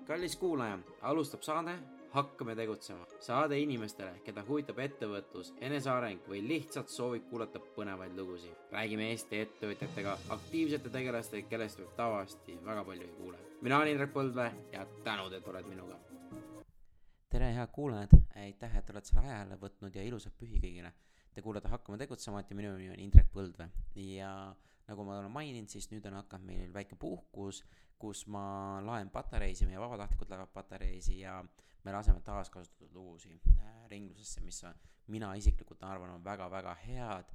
Kallis kuulaja, alustab saade Hakkame tegutsema. Saade inimestele, keda huvitab ettevõtlus, eneseareng või lihtsalt soovib kuulata põnevaid lugusid. Räägime Eesti ettevõtjatega, aktiivsete tegelastega, kellest võib tavaliselt väga palju ei kuule. Mina olen Indrek Põldvee ja tänud, et oled minuga. Tere, head kuulajad, aitäh, et oled selle aja jälle võtnud ja ilusat pühi kõigile. Te kuulete Hakkame tegutsema, ja minu nimi on Indrek Põldvee. Ja nagu ma olen maininud, siis nüüd on hakanud meil väike puhkus, kus ma laen patareisi, meie vabatahtlikud laevad patareisi ja me laseme taaskasutatud lugusi ringlusesse, mis mina isiklikult arvan on väga-väga head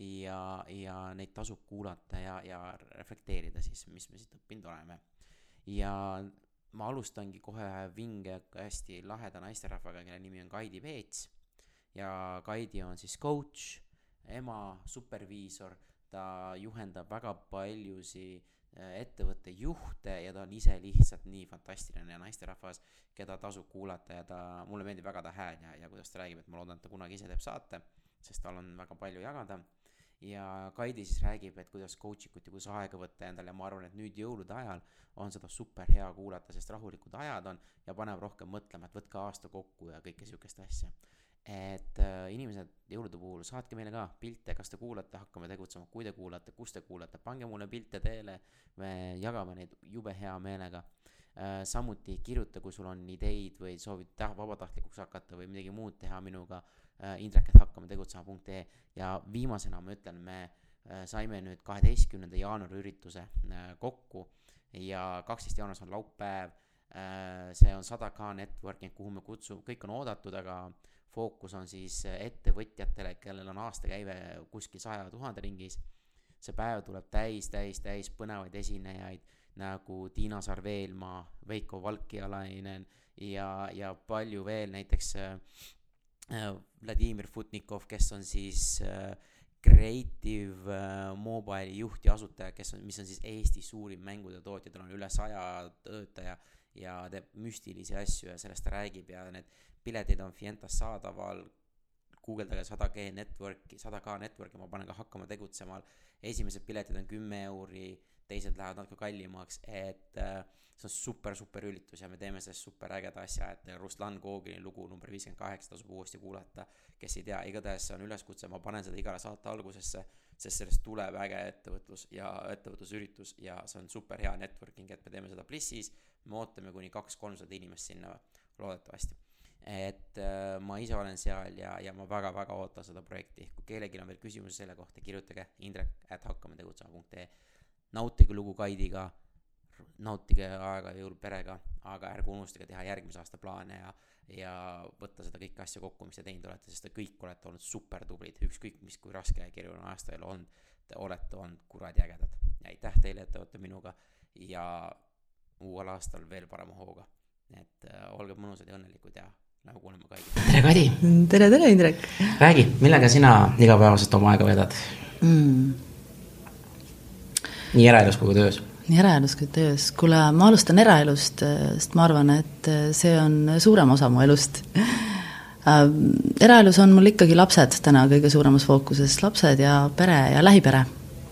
ja neid tasub kuulata ja reflekteerida siis, mis me siit õppinud oleme. Ja ma alustangi kohe vinge hästi laheda naisterahvaga, kelle nimi on Kaidi Veets ja Kaidi on siis coach, ema, superviisor, ta juhendab väga paljusi ettevõtte juhte ja ta on ise lihtsalt nii fantastiline naisterahvas, keda tasub kuulata ja mulle meeldib väga ta hääl ja kuidas ta räägib, et ma loodan, et ta kunagi ise teeb saate, sest tal on väga palju jagada. Ja Kaidi siis räägib, et kuidas coachikut ja kuidas aega võtta endale ja ma arvan, et nüüd jõulude ajal on seda super hea kuulata, sest rahulikud ajad on ja paneb rohkem mõtlema, et võtke aasta kokku ja kõike sihukest asja. Et inimesed jõulude puhul, saatke meile ka pilte, kas te kuulate, hakkame tegutsema, kui te kuulate, kus te kuulate, pange mulle pilte teele, me jagame neid jube hea meelega. Samuti kirjuta, kui sul on ideid või soovid vabatahtlikuks hakata või midagi muud teha minuga, indrek@hakkametegutsema.ee ja viimasena ma ütlen, me saime nüüd 12. jaanuari ürituse kokku ja 12. jaanuar on laupäev, see on 100K networking, kuhu me kutsume, kõik on oodatud, aga fookus on siis ettevõtjatele, kellel on aastakäive kuskil 100 000 ringis. See päev tuleb täis põnevaid esinejaid nagu Tiina Sarveelmaa, Veiko Valkialainen ja palju veel, näiteks Vladimir Futnikov, kes on siis Creative Mobile juht ja asutaja, mis on siis Eesti suurim mängude tootja, tal on üle 100 töötaja ja teeb müstilisi asju ja sellest ta räägib ja need piletid on Fientas saadaval, guugeldage 100K network ja ma panen ka hakkama tegutsema. Esimesed piletid on 10 €, teised lähevad natuke kallimaks, et see on super ülitus ja me teeme sellest super ägeda asja, et Ruslan Gogini lugu number 58 tasub uuesti kuulata, kes ei tea, igatahes see on üleskutse, ma panen seda igale saate algusesse, sest sellest tuleb äge ettevõtlus ja ettevõtlusüritus ja see on super hea networking, et me teeme seda Plissis, me ootame kuni 200-300 inimest sinna loodetavasti. Et ma ise olen seal ja ma väga-väga ootan seda projekti. Kui kellelgi on veel küsimusi selle kohta, kirjutage indrek@hakkametegutsema.ee. Nautige lugu Kaidiga, nautige aega jõul perega, aga ärge unustage teha järgmise aasta plaane ja võtta seda kõike asja kokku, mis te teinud olete, sest te kõik olete olnud super tublid, ükskõik mis kui raske ja keeruline aasta ei olnud, te olete olnud kuradi ägedad. Ja aitäh teile, et te olete minuga ja uuel aastal veel parema hooga. Et olge mõnusad ja õnnelikud ja nagu kuuleme Kaidi. Tere Kaidi! Tere Indrek! Räägi, millega sina igapäevaselt oma aega vedad? Nii eraelus kui töös? Nii eraelus kui töös. Kuule, ma alustan eraelust, sest ma arvan, et see on suurem osa mu elust. Eraelus on mul ikkagi lapsed täna kõige suuremas fookuses. Lapsed ja pere ja lähipere.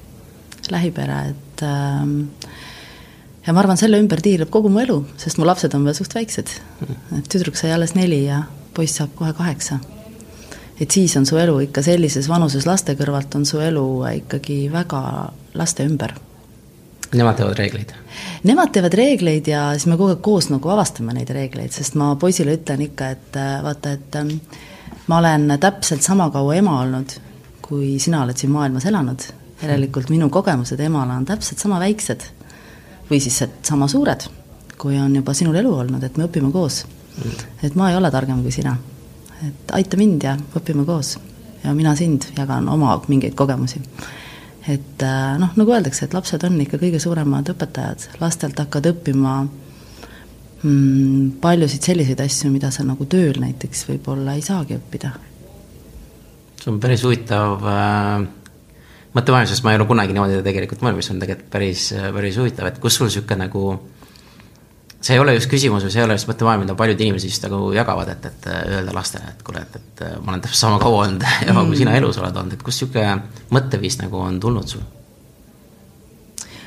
Et ja ma arvan, selle ümber tiirleb kogu mu elu, sest mu lapsed on veel suht väiksed. Tüdruk sai alles 4 ja poiss saab kohe 8. Et siis on su elu ikka sellises vanuses laste kõrvalt on su elu ikkagi väga laste ümber. Nemad teevad reegleid? Nemad teevad reegleid ja siis me kogu aeg koos nagu avastame neid reegleid, sest ma poisile ütlen ikka, et vaata, et ma olen täpselt sama kaua ema olnud, kui sina oled siin maailmas elanud. Järelikult minu kogemused emale on täpselt sama väiksed või siis sama suured, kui on juba sinul elu olnud, et me õpime koos. Et ma ei ole targem kui sina. Et aita mind ja õpime koos. Ja mina sind jagan oma mingeid kogemusi. Et nagu öeldakse, et lapsed on ikka kõige suuremad õpetajad. Lastelt hakkad õppima paljusid selliseid asju, mida sa nagu tööl näiteks võib-olla ei saagi õppida. See on päris huvitav mõttemaailm, sest ma ei ole kunagi niimoodi tegelikult mõelnud, mis on tegelikult päris huvitav, et kus sul siuke nagu see ei ole just küsimus või see ei ole just mõttemaailm, mida paljud inimesed just nagu jagavad, et öelda lastele, et kuule, et ma olen täpselt sama kaua olnud ja kui sina elus oled olnud, et kus siuke mõtteviis nagu on tulnud sul?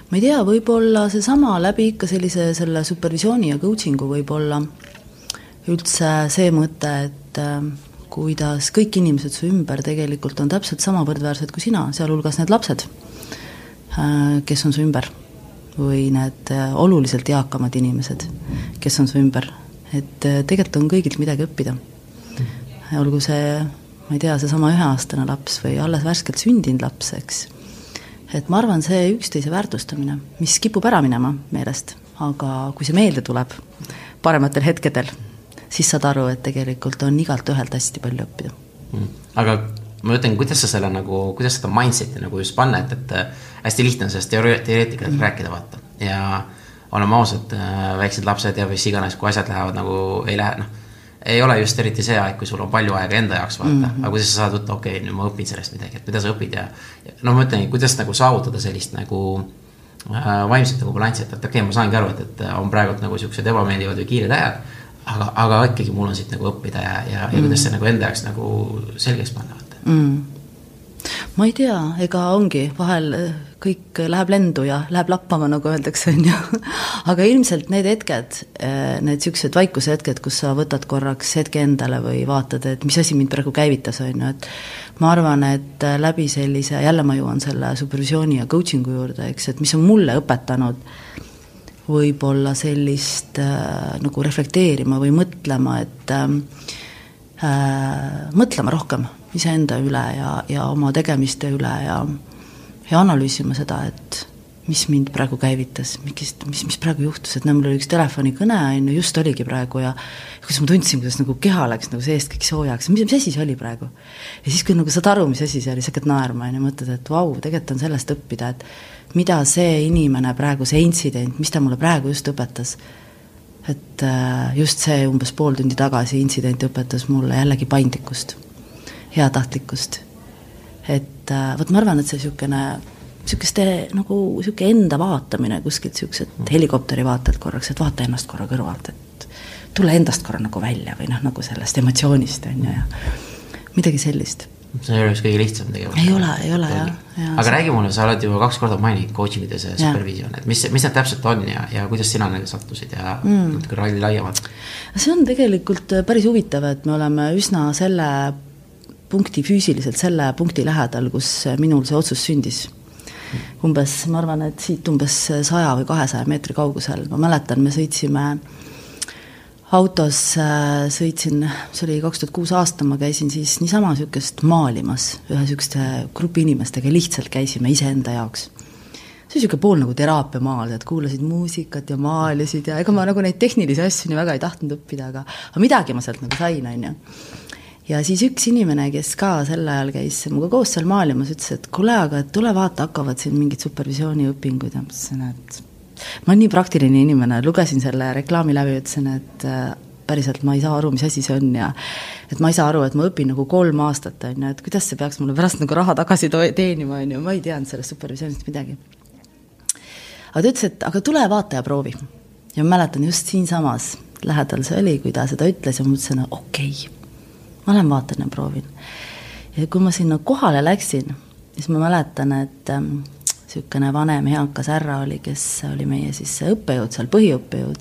ma ei tea, võib-olla see sama läbi ikka selle supervisiooni ja coachingu võib-olla üldse see mõte, et kuidas kõik inimesed su ümber tegelikult on täpselt sama võrdväärsed kui sina, sealhulgas need lapsed, kes on su ümber, või need oluliselt eakamad inimesed, kes on su ümber. Et tegelikult on kõigilt midagi õppida. Olgu see, ma ei tea, see sama 1-aastane laps või alles värskelt sündinud laps, eks. Et ma arvan, see üksteise väärtustamine, mis kipub ära minema meelest, aga kui see meelde tuleb parematel hetkedel, siis saad aru, et tegelikult on igalt ühelt hästi palju õppida. Aga ma ütlen, kuidas sa selle kuidas seda mindseti just panna, et hästi lihtne on sellest teoreetikalt rääkida vaata. Ja oleme ausad, väiksed lapsed ja mis iganes, kui asjad lähevad ei lähe, ei ole just eriti see aeg, kui sul on palju aega enda jaoks vaata, aga kuidas sa saad võtta, okei, nüüd ma õpin sellest midagi, et mida sa õpid ja ma ütlen, kuidas saavutada sellist vaimset balanssi, et okei, ma saangi aru, et on praegult siuksed ebameeldivad või kiired ajad, aga ikkagi mul on siit õppida ja kuidas see enda jaoks selgeks panna. Ma ei tea, ega ongi, vahel kõik läheb lendu ja läheb lappama, nagu öeldakse, on ju. Aga ilmselt need hetked, need siuksed vaikuse hetked, kus sa võtad korraks hetke endale või vaatad, et mis asi mind praegu käivitas, on ju, et ma arvan, et läbi sellise, jälle ma jõuan selle supervisiooni ja coachingu juurde, eks, et mis on mulle õpetanud võib-olla sellist reflekteerima või mõtlema, et mõtlema rohkem iseenda üle ja oma tegemiste üle ja analüüsima seda, et mis mind praegu käivitas, mis praegu juhtus, et mul oli üks telefonikõne, just oligi praegu ja kuidas ma tundsin, kuidas keha läks seest kõik soojaks, mis asi see oli praegu. Ja siis, kui saad aru, mis asi see oli, sa hakkad naerma ja mõtled, et vau, tegelikult on sellest õppida, et mida see inimene praegu, see intsident, mis ta mulle praegu just õpetas, et just see umbes pool tundi tagasi intsident õpetas mulle jällegi paindlikkust, heatahtlikkust. Et võt ma arvan, et see siukeste siuke enda vaatamine kuskilt siuksed helikopteri vaatelt korraks, et vaata ennast korra kõrvalt, et tule endast korra välja või sellest emotsioonist on ja midagi sellist. See ei ole kõige lihtsam tegevus. Ei ole, jah. Aga räägi mulle, sa oled juba 2 korda maininud coachingides ja supervisioon, et mis need täpselt on ja kuidas sina neile sattusid ja natuke ralli laiemalt? See on tegelikult päris huvitav, et me oleme üsna selle punkti füüsiliselt, selle punkti lähedal, kus minul see otsus sündis. Umbes, ma arvan, et siit umbes 100 või 200 meetri kaugusel. Ma mäletan, me sõitsime autos, sõitsin, see oli 2006 aasta, ma käisin siis niisama sükest maalimas ühe sükeste grupi inimestega, lihtsalt käisime iseenda jaoks. See oli süke pool teraapia maal, et kuulasid muusikat ja maalisid ja ega ma neid tehnilisi asju nii väga ei tahtnud õppida, aga midagi ma sealt sain, on ju. Ja siis üks inimene, kes ka sel ajal käis muga koos seal maalimas, ütles, et kuule, aga tule vaata, hakkavad siin mingid supervisiooni õpingud ja mõtlesin, et ma olen nii praktiline inimene, lugesin selle reklaami läbi ja ütlesin, et päriselt ma ei saa aru, mis asi see on ja et ma ei saa aru, et ma õpin 3 aastat, on, et kuidas see peaks mulle pärast raha tagasi teenima, on ju, ma ei teadnud sellest supervisioonist midagi. Aga ta ütles, et aga tule vaata ja proovi. Ja ma mäletan just siinsamas lähedal see oli, kui ta seda ütles ja ma mõtlesin, okei, ma lähen vaatan ja proovin. Ja kui ma sinna kohale läksin, siis ma mäletan, et sükene vanem heakas härra oli, kes oli meie siis õppejõud, seal põhiõppejõud.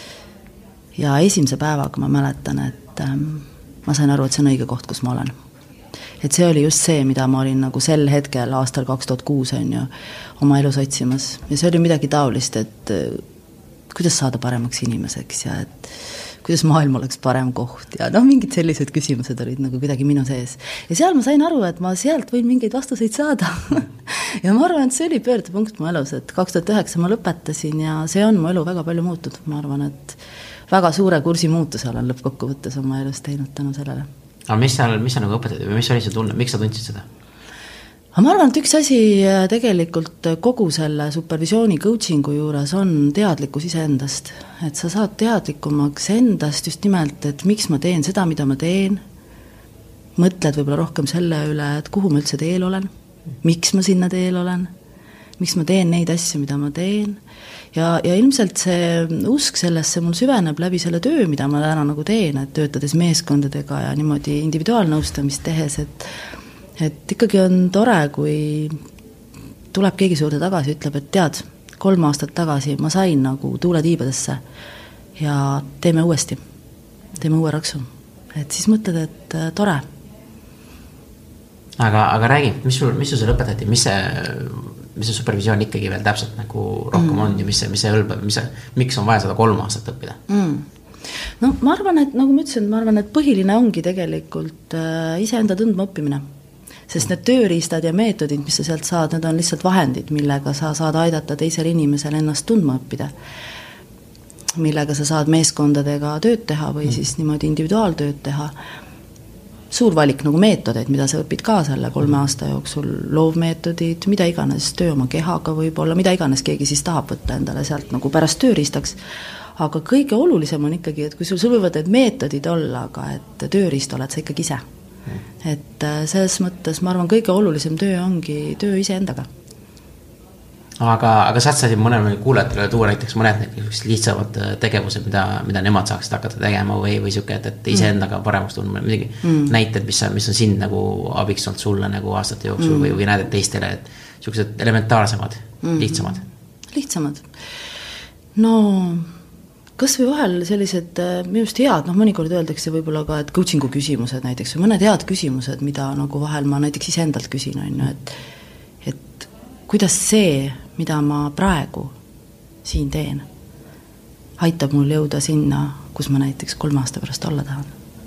Ja esimese päevaga ma mäletan, et ma sain aru, et see on õige koht, kus ma olen. Et see oli just see, mida ma olin sel hetkel aastal 2006 on ju, oma elus otsimas. Ja see oli midagi taolist, et kuidas saada paremaks inimeseks ja et kuidas maailm oleks parem koht ja mingid sellised küsimused olid kuidagi minu sees. Ja seal ma sain aru, et ma sealt võin mingeid vastuseid saada. Ja ma arvan, et see oli pöördepunkt mu elus, et 2009 ma lõpetasin ja see on mu elu väga palju muutud. Ma arvan, et väga suure kursi muutuse olen lõppkokkuvõttes oma elus teinud tänu sellele. Aga mis sa õpetad või mis oli see tunne, miks sa tundsid seda? Aga ma arvan, et üks asi tegelikult kogu selle supervisiooni coachingu juures on teadlikkus iseendast. Et sa saad teadlikumaks endast just nimelt, et miks ma teen seda, mida ma teen. Mõtled võib-olla rohkem selle üle, et kuhu ma üldse teel olen, miks ma sinna teel olen, miks ma teen neid asju, mida ma teen. Ja ilmselt see usk sellesse mul süveneb läbi selle töö, mida ma täna teen, et töötades meeskondadega ja niimoodi individuaalnõustamist tehes, et ikkagi on tore, kui tuleb keegi suurde tagasi, ütleb, et tead, 3 aastat tagasi ma sain nagu tuule tiibadesse ja teeme uuesti, teeme uue raksu. Et siis mõtled, et tore. Aga räägi, mis sul seal õpetati, mis see supervisioon ikkagi veel täpselt nagu rohkem on ja mis see hõlbab, miks on vaja seda 3 aastat õppida? No ma arvan, et nagu ma ütlesin, ma arvan, et põhiline ongi tegelikult iseenda tundma õppimine. Sest need tööriistad ja meetodid, mis sa sealt saad, need on lihtsalt vahendid, millega sa saad aidata teisel inimesel ennast tundma õppida. Millega sa saad meeskondadega tööd teha või siis niimoodi individuaaltööd teha. Suur valik nagu meetodeid, mida sa õpid ka selle 3 aasta jooksul, loovmeetodid, mida iganes töö oma kehaga võib-olla, mida iganes keegi siis tahab võtta endale sealt nagu pärast tööriistaks. Aga kõige olulisem on ikkagi, et kui sul võivad need meetodid olla, aga et tööriist oled sa ikkagi ise. Et selles mõttes, ma arvan, kõige olulisem töö ongi töö ise endaga. Aga saad sa siin mõnele kuulajatele tuua näiteks mõned lihtsamad tegevused, mida nemad saaksid hakata tegema või siuke, et ise endaga paremaks tundma midagi näited, mis on siin nagu abiks olnud sulle nagu aastate jooksul või näed teistele, et siuksed elementaarsemad, lihtsamad. No kas või vahel sellised minu just head, mõnikord öeldakse võib-olla ka, et coachingu küsimused näiteks või mõned head küsimused, mida nagu vahel ma näiteks iseendalt küsin, et kuidas see, mida ma praegu siin teen, aitab mul jõuda sinna, kus ma näiteks 3 aasta pärast olla tahan.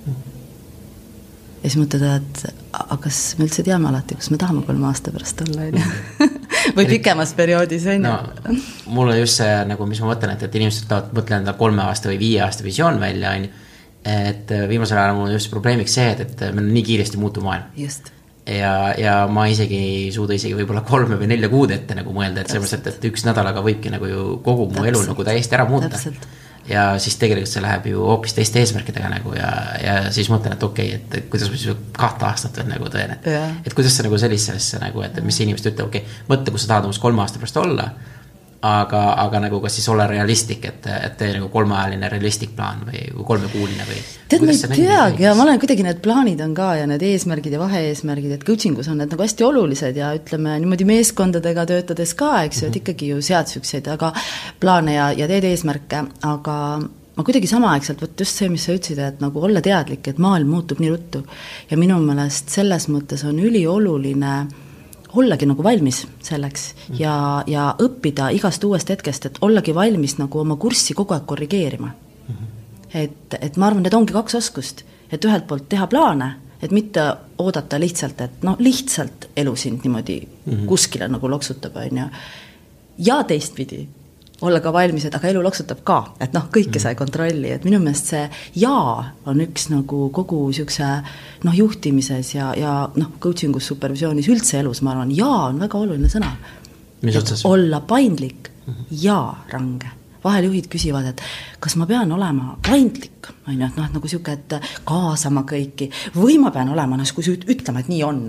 Ja siis mõtleda, et kas me üldse teame alati, kus me tahame 3 aasta pärast olla, või pikemas perioodis, on. No, mul on just see, nagu, mis ma mõtlen, et inimesed tahavad mõtlen enda 3 aasta või 5 aasta visioon välja, on. Et viimasel ajal mul on just probleemiks see, et meil on nii kiiresti muutu maailm. Just. Ja ma isegi ei suuda isegi võib-olla 3 või 4 kuud ette nagu mõelda, et sellepärast, et 1 nädalaga võibki nagu ju kogu mu elu nagu täiesti ära muuta. Ja siis tegelikult see läheb ju hoopis teiste eesmärkidega nagu ja siis mõtlen, et okei, et kuidas ma siis 2 aastat veel nagu tõen, et kuidas see nagu sellisesse nagu, et mis inimesed ütleb, okei, mõtle, kus sa tahad umbes 3 aasta pärast olla, aga nagu kas siis olla realistlik, et tee nagu 3-ajaline realistlik plaan või 3-kuuline või tead, ma ei teagi, ja ma olen kuidagi need plaanid on ka ja need eesmärgid ja vahe-eesmärgid, et coachingus on need nagu hästi olulised ja ütleme niimoodi meeskondadega töötades ka, eks ju, et ikkagi ju sead sükseid aga plaane ja teed eesmärke, aga ma kuidagi samaaegselt, võt just see, mis sa ütlesid, et nagu olla teadlik, et maailm muutub nii ruttu ja minu meelest selles mõttes on ülioluline ollagi nagu valmis selleks ja õppida igast uuest hetkest, et ollagi valmis nagu oma kurssi kogu aeg korrigeerima. Et ma arvan, et ongi 2 oskust, et ühelt poolt teha plaane, et mitte oodata lihtsalt, et lihtsalt elu sind niimoodi kuskile nagu loksutab, on ja teistpidi olla ka valmis, et aga elu loksutab ka, et kõike sa ei kontrolli, et minu meelest see on üks nagu kogu siukse juhtimises ja coachingus, supervisionis, üldse elus, ma arvan, on väga oluline sõna. Olla paindlik ja range. Vahel juhid küsivad, et kas ma pean olema paindlik, nagu siuke, et kaasama kõiki, või ma pean olema, kui ütlema, et nii on,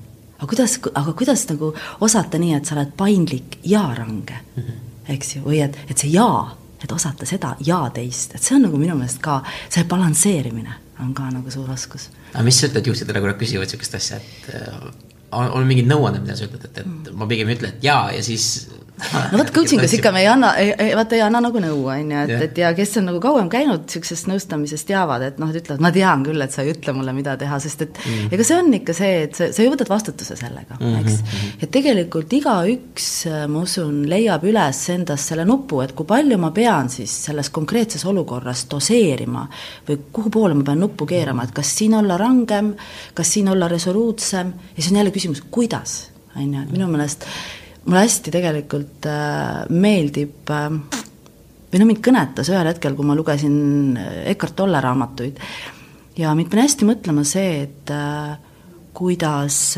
aga kuidas nagu osata nii, et sa oled paindlik ja range? Eks ju, või et see et osata seda ja teist, et see on nagu minu meelest ka, see balansseerimine on ka nagu suur oskus. Aga mis sa ütled juhtidele, kui nad küsivad sellist asja, et on mingid nõuanded, mida sa ütled, et ma pigem ütlen, et ja siis no võt coachingus ikka me ei anna nagu nõu, et ja kes on nagu kauem käinud sellisest nõustamisest teavad, et ütlevad, ma tean küll, et sa ei ütle mulle, mida teha, sest et ega see on ikka see, et sa ju võtad vastutuse sellega, eks. Et tegelikult igaüks, ma usun, leiab üles endast selle nupu, et kui palju ma pean siis selles konkreetses olukorras doseerima või kuhu poole ma pean nuppu keerama, et kas siin olla rangem, kas siin olla resoluutsem ja siis on jälle küsimus, kuidas, minu meelest mulle hästi tegelikult meeldib, või mind kõnetas ühel hetkel, kui ma lugesin Eckhart Tolle raamatuid ja mind pani hästi mõtlema see, et kuidas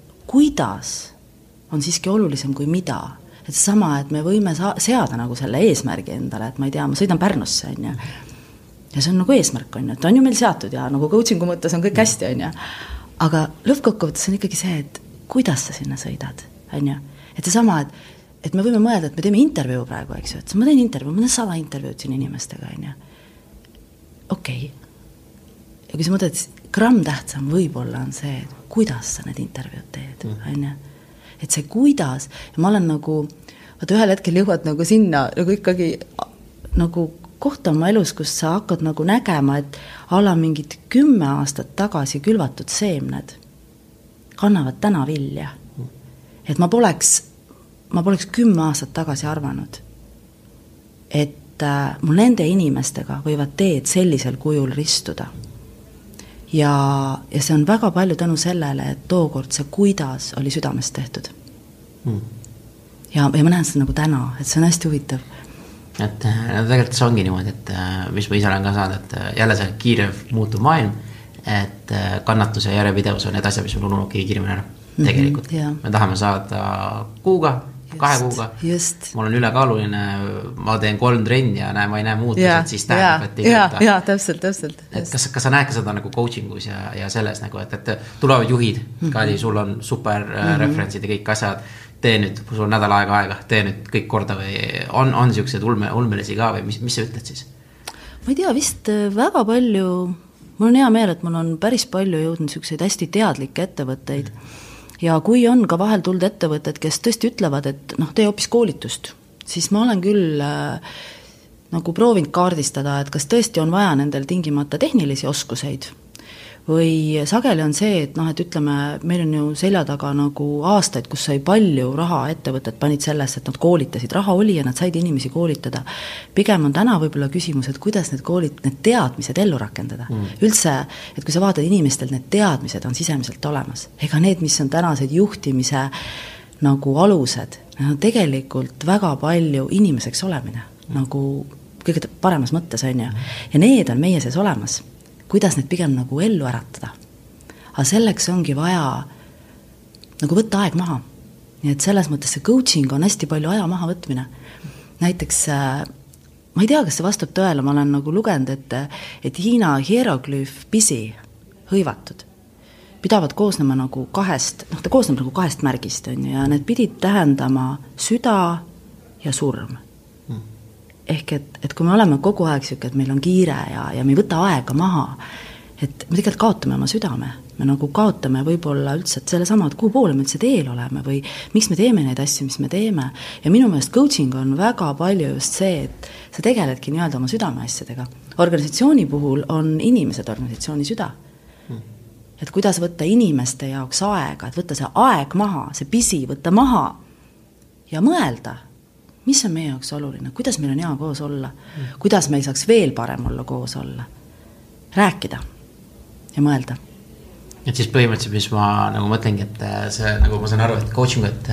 on siiski olulisem kui mida. Et sama, et me võime seada nagu selle eesmärgi endale, et ma ei tea, ma sõidan Pärnusse, ja see on nagu eesmärk, et on ju meil seatud ja nagu coachingu mõttes on kõik hästi, aga lõppkokkuvõttes on ikkagi see, et kuidas sa sinna sõidad, et see sama, et me võime mõelda, et me teeme intervjuu praegu, eks ju, et ma teen intervjuu, ma teen 100 intervjuud siin inimestega, okei. Ja kui sa mõtled, et gramm tähtsam võib-olla on see, et kuidas sa need intervjuud teed, et see kuidas, ja ma olen nagu vaata ühel hetkel jõuad nagu sinna nagu ikkagi nagu kohta oma elus, kus sa hakkad nagu nägema, et ala mingid 10 aastat tagasi külvatud seemned kannavad täna vilja. Et ma poleks 10 aastat tagasi arvanud, et mul nende inimestega võivad teed sellisel kujul ristuda. Ja see on väga palju tänu sellele, et tookord see kuidas oli südamest tehtud. Ja ma näen seda nagu täna, et see on hästi huvitav. Et tegelikult see ongi niimoodi, et mis ma ise olen ka saanud, et jälle see kiirev muutuv maailm, et kannatus ja järjepidevus on need asjad, mis meil ununudki kiiremini ära. Tegelikult. Me tahame saada kuuga, 2 kuuga. Mul on ülekaaluline, ma teen 3 trenni ja ma ei näe muutused, siis tähendab, et ei ja, täpselt. Et kas sa näed ka seda nagu coachingus ja selles nagu, et tulevad juhid, Kadi, sul on super referentsid ja kõik asjad, tee nüüd, sul on nädal aega, tee nüüd kõik korda või on siuksed ulmelisi ka või mis sa ütled siis? Ma ei tea, vist väga palju, mul on hea meel, et mul on päris palju jõudnud siukseid hästi teadlikke ettevõtteid ja kui on ka vahel tulnud ettevõtted, kes tõesti ütlevad, et tee hoopis koolitust, siis ma olen küll nagu proovinud kaardistada, et kas tõesti on vaja nendel tingimata tehnilisi oskuseid või sageli on see, et et ütleme, meil on ju selja taga nagu aastaid, kus sai palju raha ettevõtted panid sellest, et nad koolitasid, raha oli ja nad said inimesi koolitada. Pigem on täna võib-olla küsimus, et kuidas need teadmised ellu rakendada. Üldse, et kui sa vaatad inimestel, need teadmised on sisemiselt olemas. Ega need, mis on tänased juhtimise nagu alused, tegelikult väga palju inimeseks olemine, nagu kõige paremas mõttes on ju. Ja need on meie sees olemas. Kuidas need pigem nagu ellu äratada. Aga selleks ongi vaja nagu võtta aeg maha. Nii et selles mõttes see coaching on hästi palju aja maha võtmine. Näiteks, ma ei tea, kas see vastab tõele, ma olen nagu lugenud, et Hiina hieroglüüf pisi hõivatud pidavad koosnema nagu 2, ta koosneb nagu 2 märgist on ju, ja need pidid tähendama süda ja surm. Ehk et kui me oleme kogu aeg siuke, et meil on kiire ja me ei võta aega maha, et me tegelikult kaotame oma südame. Me nagu kaotame võib-olla üldse selle sama, et kuhu poole me üldse teel oleme või miks me teeme neid asju, mis me teeme. Ja minu meelest coaching on väga palju just see, et sa tegeledki nii-öelda oma südame asjadega. Organisatsiooni puhul on inimesed organisatsiooni süda. Et kuidas võtta inimeste jaoks aega, et võtta see aeg maha, see pisi võtta maha ja mõelda, mis on meie jaoks oluline, kuidas meil on hea koos olla, kuidas meil saaks veel parem olla koos olla, rääkida ja mõelda. Et siis põhimõtteliselt, mis ma nagu mõtlengi, et see, nagu ma saan aru, et coaching, et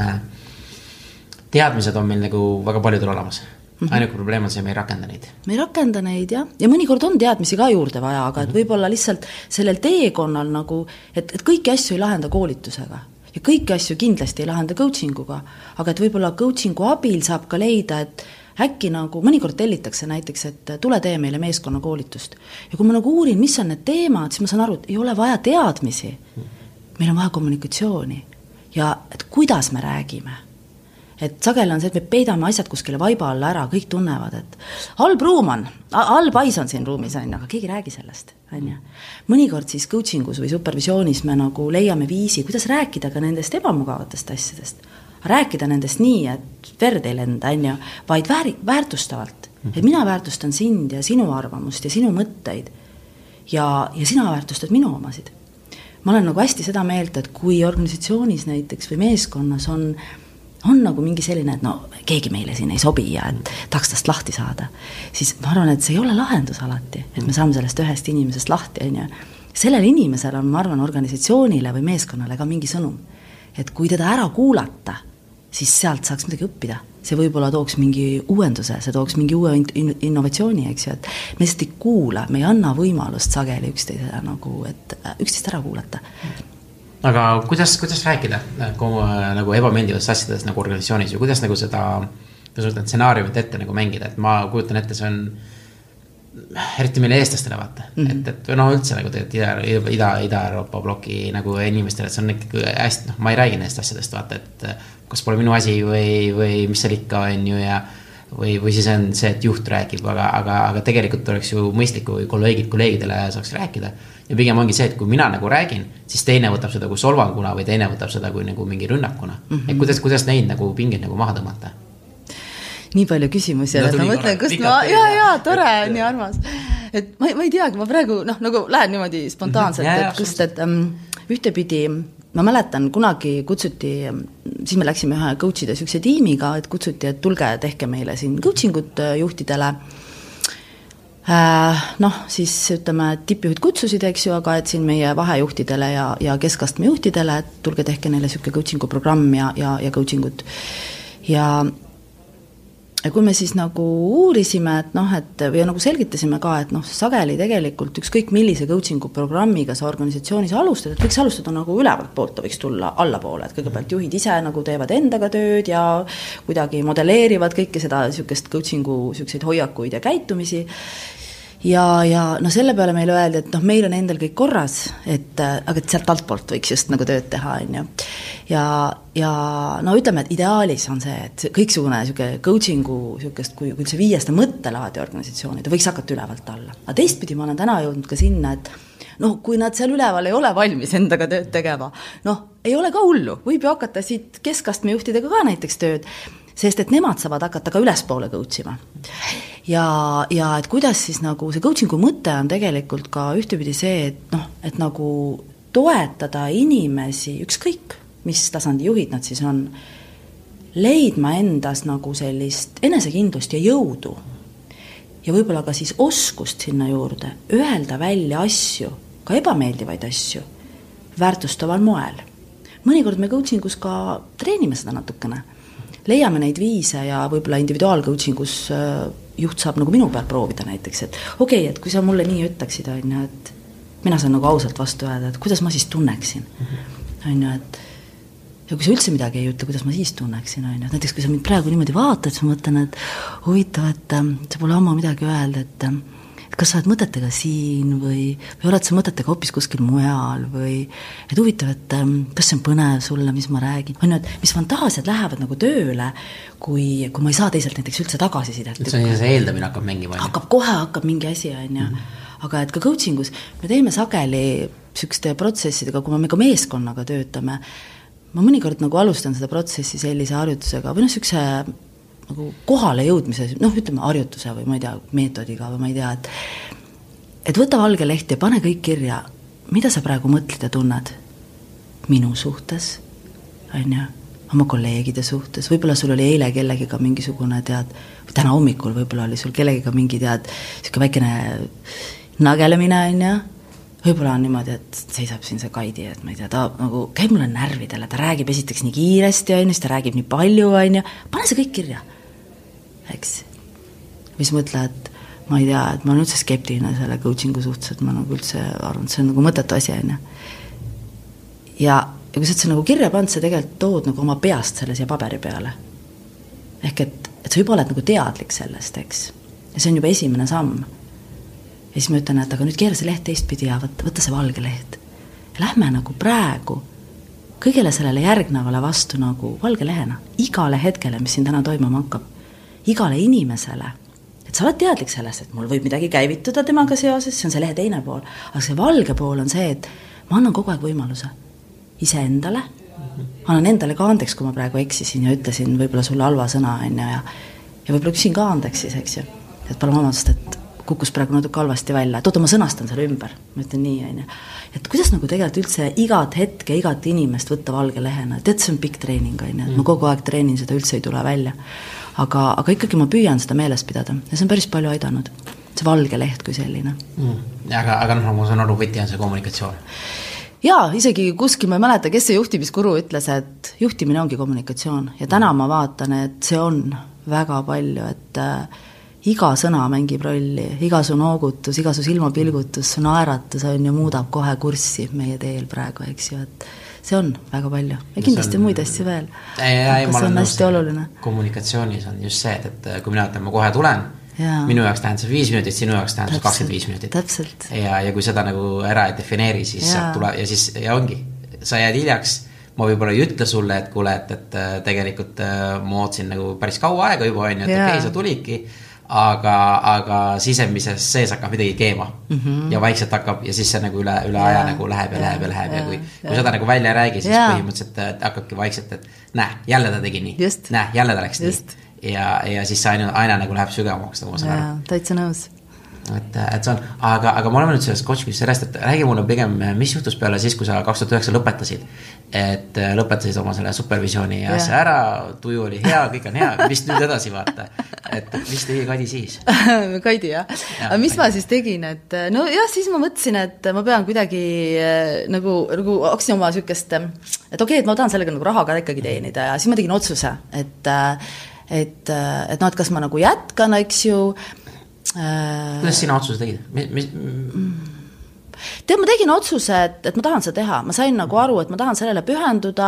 teadmised on meil nagu väga paljudel olemas. Ainuke probleem on see, me ei rakenda neid. Me ei rakenda neid, jah. Ja mõnikord on teadmisi ka juurde vaja, aga et võib-olla lihtsalt sellel teekonnal nagu, et kõiki asju ei lahenda koolitusega. Ja kõiki asju kindlasti ei lahenda coachinguga, aga et võib-olla coachingu abil saab ka leida, et äkki nagu mõnikord tellitakse näiteks, et tule tee meile meeskonna koolitust. Ja kui ma nagu uurin, mis on need teemad, siis ma saan aru, et ei ole vaja teadmisi. Meil on vaja kommunikatsiooni ja et kuidas me räägime. Et sageli on see, et me peidame asjad kuskile vaiba alla ära, kõik tunnevad, et halb ruum on, halb ais on siin ruumis, aga keegi räägi sellest. Mõnikord siis coachingus või supervisioonis me nagu leiame viisi, kuidas rääkida ka nendest ebamugavatest asjadest. Rääkida nendest nii, et verd ei lenda, vaid väärtustavalt. Et mina väärtustan sind ja sinu arvamust ja sinu mõtteid ja sina väärtustad minu omasid. Ma olen nagu hästi seda meelt, et kui organisatsioonis näiteks või meeskonnas on nagu mingi selline, et keegi meile siin ei sobi ja et tahaks tast lahti saada, siis ma arvan, et see ei ole lahendus alati, et me saame sellest ühest inimesest lahti. Sellel inimesel on, ma arvan, organisatsioonile või meeskonnale ka mingi sõnum, et kui teda ära kuulata, siis sealt saaks midagi õppida. See võib-olla tooks mingi uuenduse, see tooks mingi uue innovatsiooni, eks ju, et me lihtsalt ei kuula, me ei anna võimalust sageli üksteisele nagu, et üksteist ära kuulata. Aga kuidas rääkida nagu ebameeldivast asjadest nagu organisatsioonis ja kuidas nagu seda stsenaariumit ette nagu mängida, et ma kujutan ette, see on eriti meile eestlastele vaata, et üldse nagu tegelikult Ida-Euroopa bloki nagu inimestele, et see on ikkagi hästi, ma ei räägi neist asjadest vaata, et kas pole minu asi või mis seal ikka on ju ja või siis on see, et juht räägib, aga tegelikult oleks ju mõistlik, kui kolleegidele saaks rääkida. Ja pigem ongi see, et kui mina nagu räägin, siis teine võtab seda kui solvanguna või teine võtab seda kui nagu mingi rünnakuna. Et kuidas neid nagu pingid nagu maha tõmmata? nii palju küsimusi, et ma mõtlen, kust ma, tore, nii armas. Et ma ei teagi, ma praegu, nagu lähen niimoodi spontaanselt, et kust, et ühtepidi, ma mäletan, kunagi kutsuti, siis me läksime ühe coachide sükse tiimiga, et kutsuti, et tulge, tehke meile siin coachingut juhtidele. Siis ütleme, tippjuhid kutsusid, eks ju, aga et siin meie vahejuhtidele ja keskastme juhtidele, et tulge tehke neile süke coachingu programm ja coachingut. Ja kui me siis nagu uurisime, või nagu selgitasime ka, et sageli tegelikult ükskõik millise coachingu programmiga sa organisatsioonis alustad, et võiks alustada nagu ülevalt poolt, ta võiks tulla allapoole, et kõigepealt juhid ise nagu teevad endaga tööd ja kuidagi modelleerivad kõike seda sükest coachingu sükseid hoiakuid ja käitumisi. Ja selle peale meile öeldi, et meil on endal kõik korras, aga et sealt altpoolt võiks just nagu tööd teha, on ju. Ja ütleme, et ideaalis on see, et kõiksugune coachingu sükest, kui see viiesta mõttelaadi organisatsiooni, ta võiks hakata ülevalt alla. Aga teistpidi ma olen täna jõudnud ka sinna, et kui nad seal üleval ei ole valmis endaga tööd tegema, ei ole ka hullu, võib ju hakata siit keskastme juhtidega ka näiteks tööd, sest et nemad saavad hakata ka ülespoole coachima. Ja et kuidas siis nagu see coachingu mõte on tegelikult ka ühtepidi see, et nagu toetada inimesi, ükskõik, mis tasandi juhid nad siis on, leidma endas nagu sellist enesekindlust ja jõudu. Ja võib-olla ka siis oskust sinna juurde, öelda välja asju, ka ebameeldivaid asju, väärtustaval moel. Mõnikord me coachingus ka treenime seda natukene. Leiame neid viise ja võib-olla individuaalcoachingus juht saab nagu minu peal proovida näiteks, et okei, et kui sa mulle nii ütleksid, et mina saan nagu ausalt vastu öelda, et kuidas ma siis tunneksin. Et, ja kui sa üldse midagi ei ütle, kuidas ma siis tunneksin. Näiteks kui sa mind praegu niimoodi vaatad, siis ma mõtlen, et huvitav, et sa pole ammu midagi öelda, et kas sa oled mõtetega siin või oled sa mõtetega hoopis kuskil mujal või et huvitav, et kas see on põnev sulle, mis ma räägin. Et mis fantaasiad lähevad nagu tööle, kui ma ei saa teiselt näiteks üldse tagasisidet. See eeldamine hakkab mängima. Hakkab mingi asi, aga et ka coachingus me teeme sageli sükste protsessidega, kui me ka meeskonnaga töötame, ma mõnikord nagu alustan seda protsessi sellise harjutusega või sükse nagu kohale jõudmise, ütleme harjutuse või ma ei tea, meetodiga või ma ei tea, et võta valge leht ja pane kõik kirja, mida sa praegu mõtled ja tunned minu suhtes, oma kolleegide suhtes, võib-olla sul oli eile kellegiga mingisugune või täna hommikul võib-olla oli sul kellegiga mingi selline väikene nagelemine, võib-olla on niimoodi, et seisab siin see Kaidi, et ma ei tea, ta nagu käib mulle närvidele, ta räägib esiteks nii kiiresti, siis ta räägib nii palju, pane see kõik kirja, eks. Või siis mõtle, et ma ei tea, et ma olen üldse skeptiline selle coachingu suhtes, et ma nagu üldse arvan, et see on nagu mõttetu asi, Ja kui sa nagu kirja pand, sa tegelikult tood nagu oma peast selle siia paberi peale. Ehk et sa juba oled nagu teadlik sellest, eks. Ja see on juba esimene samm. Ja siis ma ütlen, et aga nüüd keera see leht teistpidi ja võtta see valge leht. Ja lähme nagu praegu kõigele sellele järgnevale vastu nagu valge lehena. Igale hetkele, mis siin täna toimuma hakkab. Igale inimesele. Et sa oled teadlik sellest, et mul võib midagi käivituda temaga seoses, see on see lehe teine pool. Aga see valge pool on see, et ma annan kogu aeg võimaluse iseendale. Annan endale ka andeks, kui ma praegu eksisin ja ütlesin võib-olla sulle halva sõna ja võib-olla küsin ka andeks siis, eks ju. Et palun vabandust, et kukkus praegu natuke halvasti välja, et ma sõnastan selle ümber, ma ütlen nii, et kuidas nagu tegelikult üldse igat hetke, igat inimest võtta valge lehena, et see on pikk treening, et ma kogu aeg treenin, seda üldse ei tule välja, aga ikkagi ma püüan seda meeles pidada ja see on päris palju aidanud, see valge leht kui selline. Aga ma saan aru, võti on see kommunikatsioon. Jaa, isegi kuskil ma ei mäleta, kes see juhtimiskuru ütles, et juhtimine ongi kommunikatsioon ja täna ma vaatan, et see on väga palju, et iga sõna mängib rolli, iga su noogutus, iga su silmapilgutus, su naeratus on ju muudab kohe kurssi meie teel praegu, eks ju, et see on väga palju ja kindlasti muid asju veel, aga see on hästi oluline. Kommunikatsioonis on just see, et kui mina ütlen, ma kohe tulen, minu jaoks tähendab 5 minutit, sinu jaoks tähendab 25 minutit. Täpselt. Ja kui seda nagu ära ei defineeri, siis tuleb ja siis ja ongi, sa jääd hiljaks, ma võib-olla ei ütle sulle, et kuule, et tegelikult ma ootsin nagu päris kaua aega juba, et okei, sa tulidki, aga sisemises sees hakkab midagi keema ja vaikselt hakkab ja siis see nagu üle aja nagu läheb ja kui seda nagu välja ei räägi, siis põhimõtteliselt hakkabki vaikselt, et näe, jälle ta tegi nii, näe, jälle ta läks nii ja siis see aina nagu läheb sügavamaks, nagu ma saan aru. Täitsa nõus. Et see on, aga me oleme nüüd sellest coaching'ist sellest, et räägi mulle pigem, mis juhtus peale siis, kui sa 2009 lõpetasid, et lõpetasid oma selle supervisiooni ja see ära, tuju oli hea, kõik on hea, mis nüüd edasi vaata, et mis tegi Kadi siis? Kadi, jah. Aga mis ma siis tegin, et no jah, siis ma mõtlesin, et ma pean kuidagi nagu hakkasin oma sükest, et okei, et ma tahan sellega nagu raha ka ikkagi teenida ja siis ma tegin otsuse, et kas ma nagu jätkan, eks ju. Kuidas sina otsuse tegid? Ma tegin otsuse, et ma tahan seda teha. Ma sain nagu aru, et ma tahan sellele pühenduda.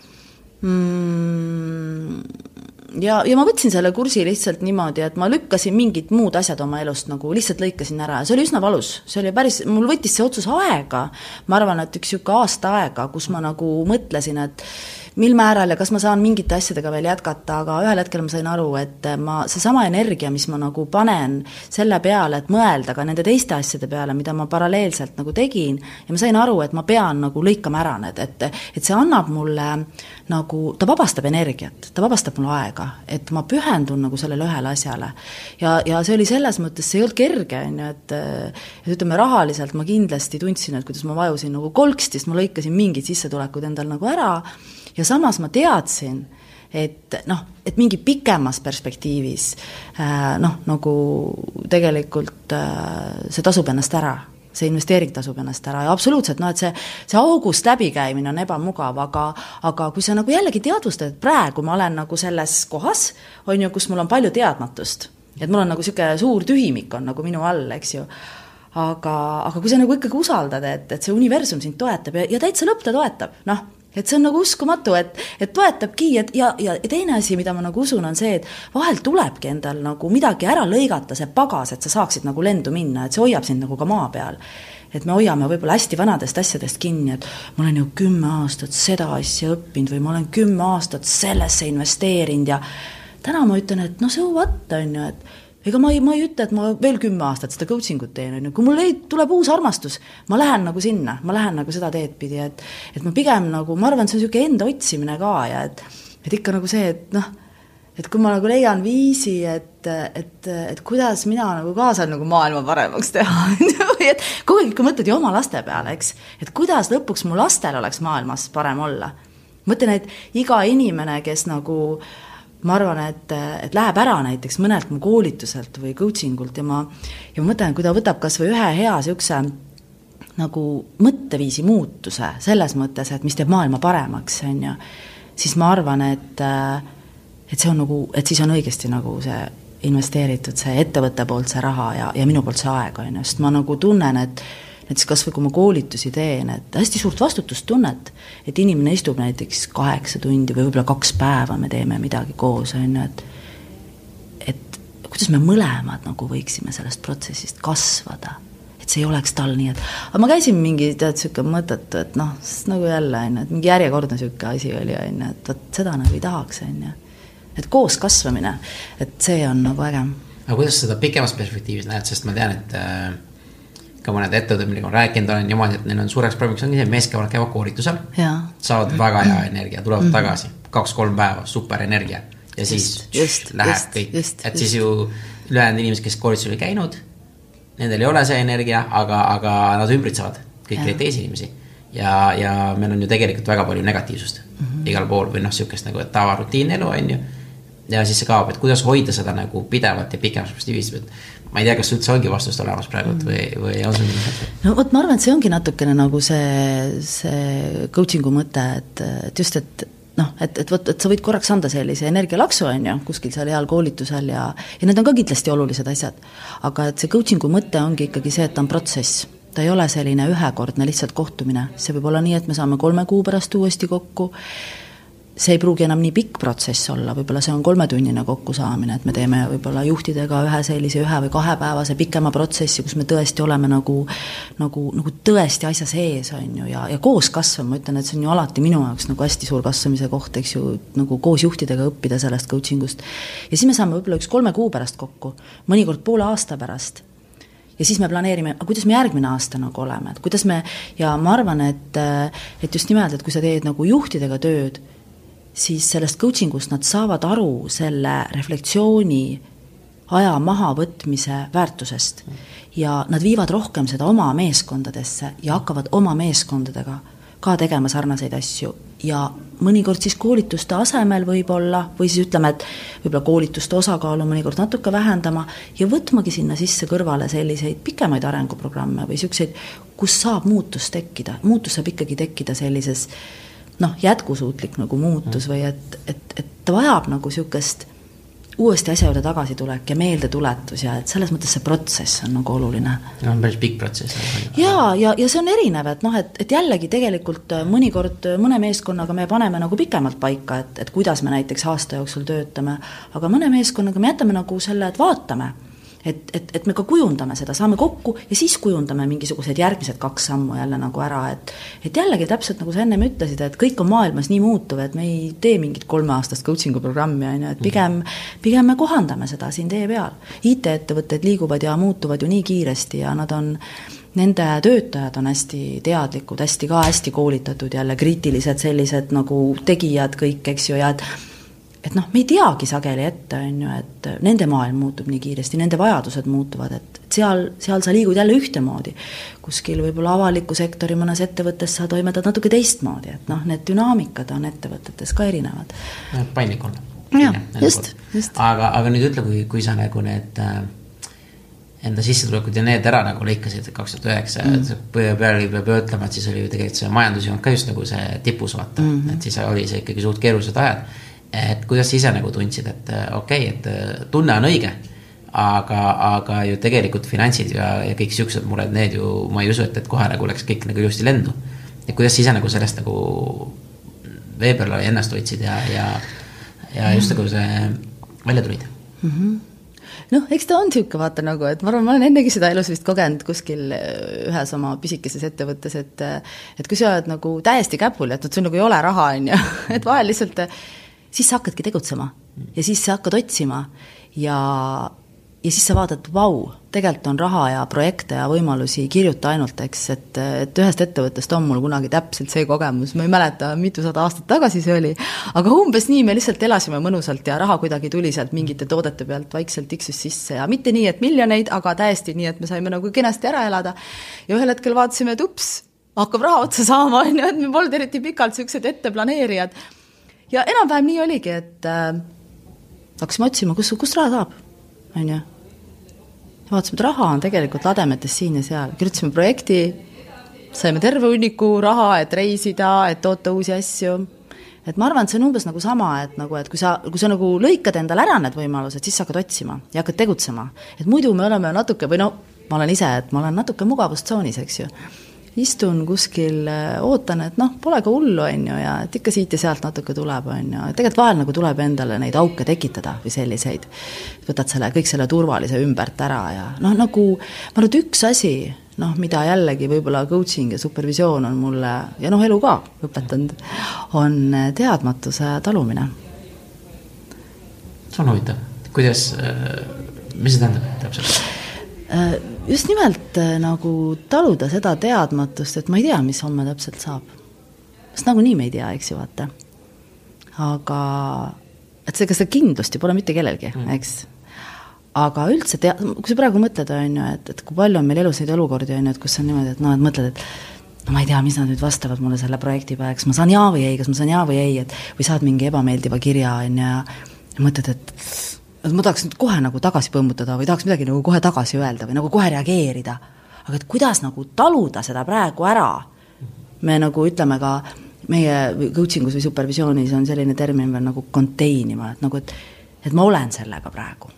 Ja ma võtsin selle kursi lihtsalt niimoodi, et ma lükkasin mingid muud asjad oma elust, nagu lihtsalt lõikasin ära. See oli üsna valus. See oli päris, mul võttis see otsus aega. Ma arvan, et üks aasta aega, kus ma nagu mõtlesin, et mil määral ja kas ma saan mingite asjadega veel jätkata, aga ühel hetkel ma sain aru, et see sama energia, mis ma nagu panen selle peale, et mõelda ka nende teiste asjade peale, mida ma paralleelselt nagu tegin, ja ma sain aru, et ma pean nagu lõikama ära need, et see annab mulle nagu, ta vabastab energiat, ta vabastab mulle aega, et ma pühendun nagu sellele ühele asjale. Ja see oli selles mõttes, see ei olnud kerge, et ütleme rahaliselt ma kindlasti tundsin, et kuidas ma vajusin nagu kolksti, sest ma lõikasin mingid sissetulekud endal nagu ära. Ja samas ma teadsin, et mingi pikemas perspektiivis nagu tegelikult see tasub ennast ära, see investeering tasub ennast ära ja absoluutselt, et see august läbikäimine on ebamugav, aga kui sa nagu jällegi teadvustad, et praegu ma olen nagu selles kohas, on ju, kus mul on palju teadmatust, et mul on nagu selline suur tühimik on nagu minu all, eks ju, aga kui sa nagu ikkagi usaldad, et see universum sind toetab ja täitsa lõpp ta toetab, et see on nagu uskumatu, et toetabki ja teine asi, mida ma nagu usun, on see, et vahel tulebki endal nagu midagi ära lõigata, see pagas, et sa saaksid nagu lendu minna, et see hoiab sind nagu ka maa peal. Et me hoiame võib-olla hästi vanadest asjadest kinni, et ma olen ju 10 aastat seda asja õppinud või ma olen 10 aastat sellesse investeerinud ja täna ma ütlen, et so what on ju, et ega ma ei ütle, et ma veel 10 aastat seda coachingut teen, kui mul tuleb uus armastus, ma lähen nagu sinna, ma lähen nagu seda teed pidi, et ma pigem nagu, ma arvan, et see on selline enda otsimine ka ja et ikka nagu see, et kui ma nagu leian viisi, et kuidas mina nagu kaasan nagu maailma paremaks teha, või et kogu aeg ikka mõtled ju oma laste peale, eks, et kuidas lõpuks mu lastel oleks maailmas parem olla. Mõtlen, et iga inimene, kes nagu ma arvan, et läheb ära näiteks mõnelt mu koolituselt või coachingult ja ma mõtlen, kui ta võtab kas või ühe hea siukse nagu mõtteviisi muutuse selles mõttes, et mis teeb maailma paremaks, on ju, siis ma arvan, et see on nagu, et siis on õigesti nagu see investeeritud, see ettevõtte poolt see raha ja minu poolt see aeg, on ju, sest ma nagu tunnen, et kas või kui ma koolitusi teen, et hästi suurt vastutust tunnet, et inimene istub näiteks 8 tundi või võib-olla 2 päeva me teeme midagi koos, on ju, et kuidas me mõlemad nagu võiksime sellest protsessist kasvada, et see ei oleks tal nii, et ma käisin mingi siuke mõttetu, et nagu jälle, et mingi järjekordne siuke asi oli, et seda nagu ei tahaks, et koos kasvamine, et see on nagu äge. Aga kuidas seda pikemas perspektiivis näed, sest ma tean, et ka mõned ettevõtted, millega on rääkinud, olen niimoodi, et neil on suureks probleemiks on meeskavad käivad koolitusel, saavad väga hea energia, tulevad tagasi 2-3 päeva, super energia ja siis läheb kõik, et siis ju ülejäänud inimesed, kes koolitusel ei käinud, nendel ei ole see energia, aga nad ümbritsevad kõik neid teisi inimesi ja meil on ju tegelikult väga palju negatiivsust igal pool või siukest nagu tavarutiin elu on ju ja siis see kaob, et kuidas hoida seda nagu pidevalt ja pikemas perspektiivis, ma ei tea, kas üldse ongi vastust olemas praegu või on see mingi? No vot, ma arvan, et see ongi natukene nagu see coachingu mõte, et just, et sa võid korraks anda sellise energialaksu, on ju, kuskil seal heal koolitusel ja need on ka kindlasti olulised asjad, aga et see coachingu mõte ongi ikkagi see, et ta on protsess. Ta ei ole selline ühekordne lihtsalt kohtumine, see võib olla nii, et me saame 3 kuu pärast uuesti kokku, see ei pruugi enam nii pikk protsess olla, võib-olla see on 3-tunnine kokkusaamine, et me teeme võib-olla juhtidega ühe sellise 1 või 2 päevase pikema protsessi, kus me tõesti oleme nagu tõesti asja sees, on ju, ja koos kasvama, ma ütlen, et see on ju alati minu jaoks nagu hästi suur kasvamise koht, eks ju, nagu koos juhtidega õppida sellest coachingust. Ja siis me saame võib-olla 1 3 kuu pärast kokku, mõnikord poole aasta pärast. Ja siis me planeerime, kuidas me järgmine aasta nagu oleme, et kuidas me, ja ma arvan, et just nimelt, et kui sa teed nagu juhtidega tööd, siis sellest coachingust nad saavad aru selle reflektsiooni aja mahavõtmise väärtusest ja nad viivad rohkem seda oma meeskondadesse ja hakkavad oma meeskondadega ka tegema sarnaseid asju ja mõnikord siis koolituste asemel võib-olla, või siis ütleme, et võib-olla koolituste osakaalu mõnikord natuke vähendama ja võtmagi sinna sisse kõrvale selliseid pikemaid arenguprogramme või selliseid, kus saab muutus tekkida. Muutus saab ikkagi tekkida sellises jätkusuutlik nagu muutus või et ta vajab nagu sellist uuesti asja juurde tagasi tulek ja meeldetuletus ja et selles mõttes see protsess on nagu oluline. On päris pikk protsess. Ja see on erinev, et jällegi tegelikult mõnikord mõne meeskonnaga me paneme nagu pikemalt paika, et kuidas me näiteks aasta jooksul töötame, aga mõne meeskonnaga me jätame nagu selle, et vaatame, et me ka kujundame seda, saame kokku ja siis kujundame mingisugused järgmised 2 sammu jälle nagu ära, et jällegi täpselt nagu sa ennem ütlesid, et kõik on maailmas nii muutuv, et me ei tee mingit 3-aastast coachingu programmi, et pigem me kohandame seda siin tee peal. IT-ettevõtted liiguvad ja muutuvad ju nii kiiresti ja nende töötajad on hästi teadlikud, hästi koolitatud, jälle kriitilised sellised nagu tegijad kõik, eks ju, ja et me ei teagi sageli ette, et nende maailm muutub nii kiiresti, nende vajadused muutuvad, et seal sa liigud jälle ühtemoodi. Kuskil võib-olla avaliku sektori mõnes ettevõttes sa toimetad natuke teistmoodi, et need dünaamikad on ettevõtetes ka erinevad. Paindlik on. Ja, just. Aga nüüd ütle, kui sa nagu need enda sissetulekud ja need ära nagu lõikasid 2009, peale peab ütlema, et siis oli ju tegelikult see majandusjoon ka just nagu see tipus vaata, et siis oli see ikkagi suht keerulised ajad. Et kuidas sa ise nagu tundsid, et okei, et tunne on õige, aga ju tegelikult finantsid ja kõik siuksed mured, need ju, ma ei usu, et kohe nagu läks kõik nagu ilusti lendu. Ja kuidas sa ise nagu sellest nagu veebruari ennast hoidsid ja just nagu see välja tulid? Eks ta on siuke vaata nagu, et ma arvan, ma olen ennegi seda elus vist kogenud kuskil ühes oma pisikeses ettevõttes, et kui sa oled nagu täiesti käpul, et sul nagu ei ole raha, et vahel lihtsalt siis sa hakkadki tegutsema ja siis sa hakkad otsima ja siis sa vaatad, tegelikult on raha ja projekte ja võimalusi kirjuta ainult, eks, et ühest ettevõttest on mul kunagi täpselt see kogemus, ma ei mäleta, mitusada aastat tagasi see oli, aga umbes nii me lihtsalt elasime mõnusalt ja raha kuidagi tuli sealt mingite toodete pealt vaikselt tiksus sisse ja mitte nii, et miljoneid, aga täiesti nii, et me saime nagu kenasti ära elada ja ühel hetkel vaatasime, et hakkab raha otsa saama, et me polnud eriti pikalt sellised etteplaneerijad. Ja enam-vähem nii oligi, et hakkasime otsima, kust raha saab, ja vaatasime, et raha on tegelikult lademetes siin ja seal. Kirjutasime projekti, saime terve hunniku raha, et reisida, et toota uusi asju. Et ma arvan, et see on umbes nagu sama, et kui sa nagu lõikad endale ära need võimalused, siis sa hakkad otsima ja hakkad tegutsema. Et muidu me oleme natuke, või ma olen ise, et ma olen natuke mugavustsoonis, eks ju. Istun kuskil, ootan, et pole ka hullu, ja et ikka siit ja sealt natuke tuleb, tegelikult vahel nagu tuleb endale neid auke tekitada või selliseid, võtad kõik selle turvalise ümbert ära ja nagu, ma arvan, et üks asi, mida jällegi võib-olla coaching ja supervisioon on mulle, ja elu ka õpetanud, on teadmatuse talumine. See on huvitav. Kuidas, mis see tähendab täpselt? Just nimelt nagu taluda seda teadmatust, et ma ei tea, mis homme täpselt saab. Sest nagu nii me ei tea, eks ju vaata. Aga et seda kindlasti pole mitte kellelgi, eks. Aga üldse, kui sa praegu mõtled, et kui palju on meil elus neid olukordi, et kus on niimoodi, et mõtled, et ma ei tea, mis nad nüüd vastavad mulle selle projekti peale, kas ma saan jaa või ei, kas ma saan jaa või ei, või saad mingi ebameeldiva kirja ja mõtled, et ma tahaks nüüd kohe nagu tagasi põmmutada või tahaks midagi nagu kohe tagasi öelda või nagu kohe reageerida. Aga et kuidas nagu taluda seda praegu ära? Me nagu ütleme ka, meie coachingus või supervisioonis on selline termin veel nagu konteinima, et nagu, et ma olen sellega praegu.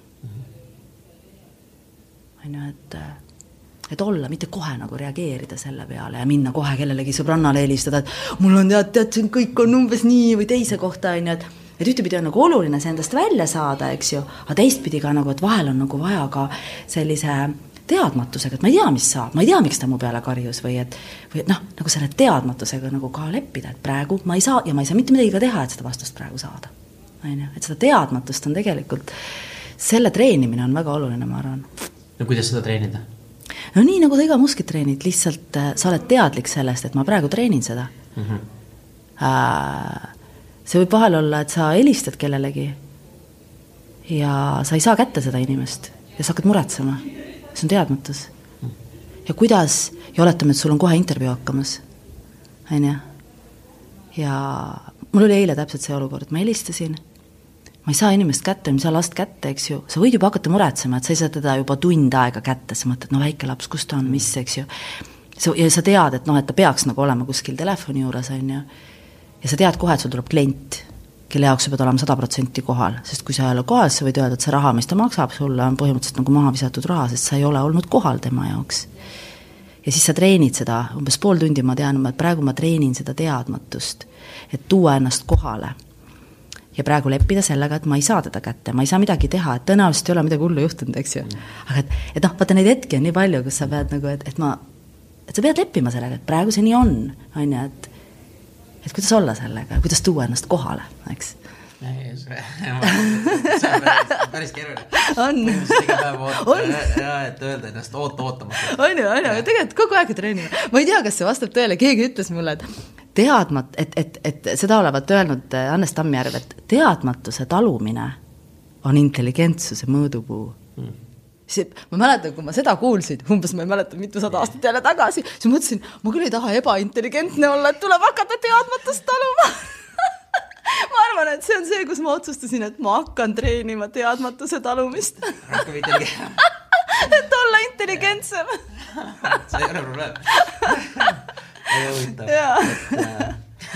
Et olla, mitte kohe nagu reageerida selle peale ja minna kohe kellelegi sõbrannale helistada, et mul on tead, kõik on umbes nii või teise kohta, et ühtepidi on nagu oluline see endast välja saada, eks ju, aga teistpidi ka nagu, et vahel on nagu vaja ka sellise teadmatusega, et ma ei tea, mis saab, ma ei tea, miks ta mu peale karjus või nagu selle teadmatusega nagu ka leppida, et praegu ma ei saa ja ma ei saa mitte midagi ka teha, et seda vastust praegu saada. Et seda teadmatust on tegelikult, selle treenimine on väga oluline, ma arvan. No kuidas seda treenida? No nii nagu sa iga muskit treenid, lihtsalt sa oled teadlik sellest, et ma praegu treenin seda. see võib vahel olla, et sa helistad kellelegi ja sa ei saa kätte seda inimest ja sa hakkad muretsema. See on teadmatus. Ja kuidas, ja oletame, et sul on kohe intervjuu hakkamas. Ja mul oli eile täpselt see olukord, ma helistasin, ma ei saa inimest kätte, ma ei saa last kätte, eks ju. Sa võid juba hakata muretsema, et sa ei saa teda juba tund aega kätte, sa mõtled, no väike laps, kus ta on, mis, eks ju. Ja sa tead, et ta peaks nagu olema kuskil telefoni juures, on ju. Ja sa tead kohe, et sul tuleb klient, kelle jaoks sa pead olema 100% kohal, sest kui sa ei ole kohal, sa võid öelda, et see raha, mis ta maksab sulle, on põhimõtteliselt nagu maha visatud raha, sest sa ei ole olnud kohal tema jaoks. Ja siis sa treenid seda, umbes pool tundi ma tean, et praegu ma treenin seda teadmatust, et tuua ennast kohale. Ja praegu leppida sellega, et ma ei saa teda kätte, ma ei saa midagi teha, et tõenäoliselt ei ole midagi hullu juhtunud, eks ju. Aga et vaata neid hetki on nii palju, kus sa pead nagu, et sa pead leppima sellega, et praegu see nii on ju, et kuidas olla sellega, kuidas tuua ennast kohale, eks. See on päris keeruline. On. Et öelda ennast ootamata. On ju, tegelikult kogu aeg treenime. Ma ei tea, kas see vastab tõele, keegi ütles mulle, et et seda olevat öelnud Hannes Tammjärv, et teadmatuse talumine on intelligentsuse mõõdupuu. Ma mäletan, kui ma seda kuulsin, umbes ma ei mäletan mitu 100 aastat jälle tagasi, siis mõtlesin, ma küll ei taha ebaintelligentne olla, et tuleb hakata teadmatust taluma. Ma arvan, et see on see, kus ma otsustasin, et ma hakkan treenima teadmatuse talumist. Rohkem intelligent. Et olla intelligentsem. See ei ole probleem. Ei huvitav.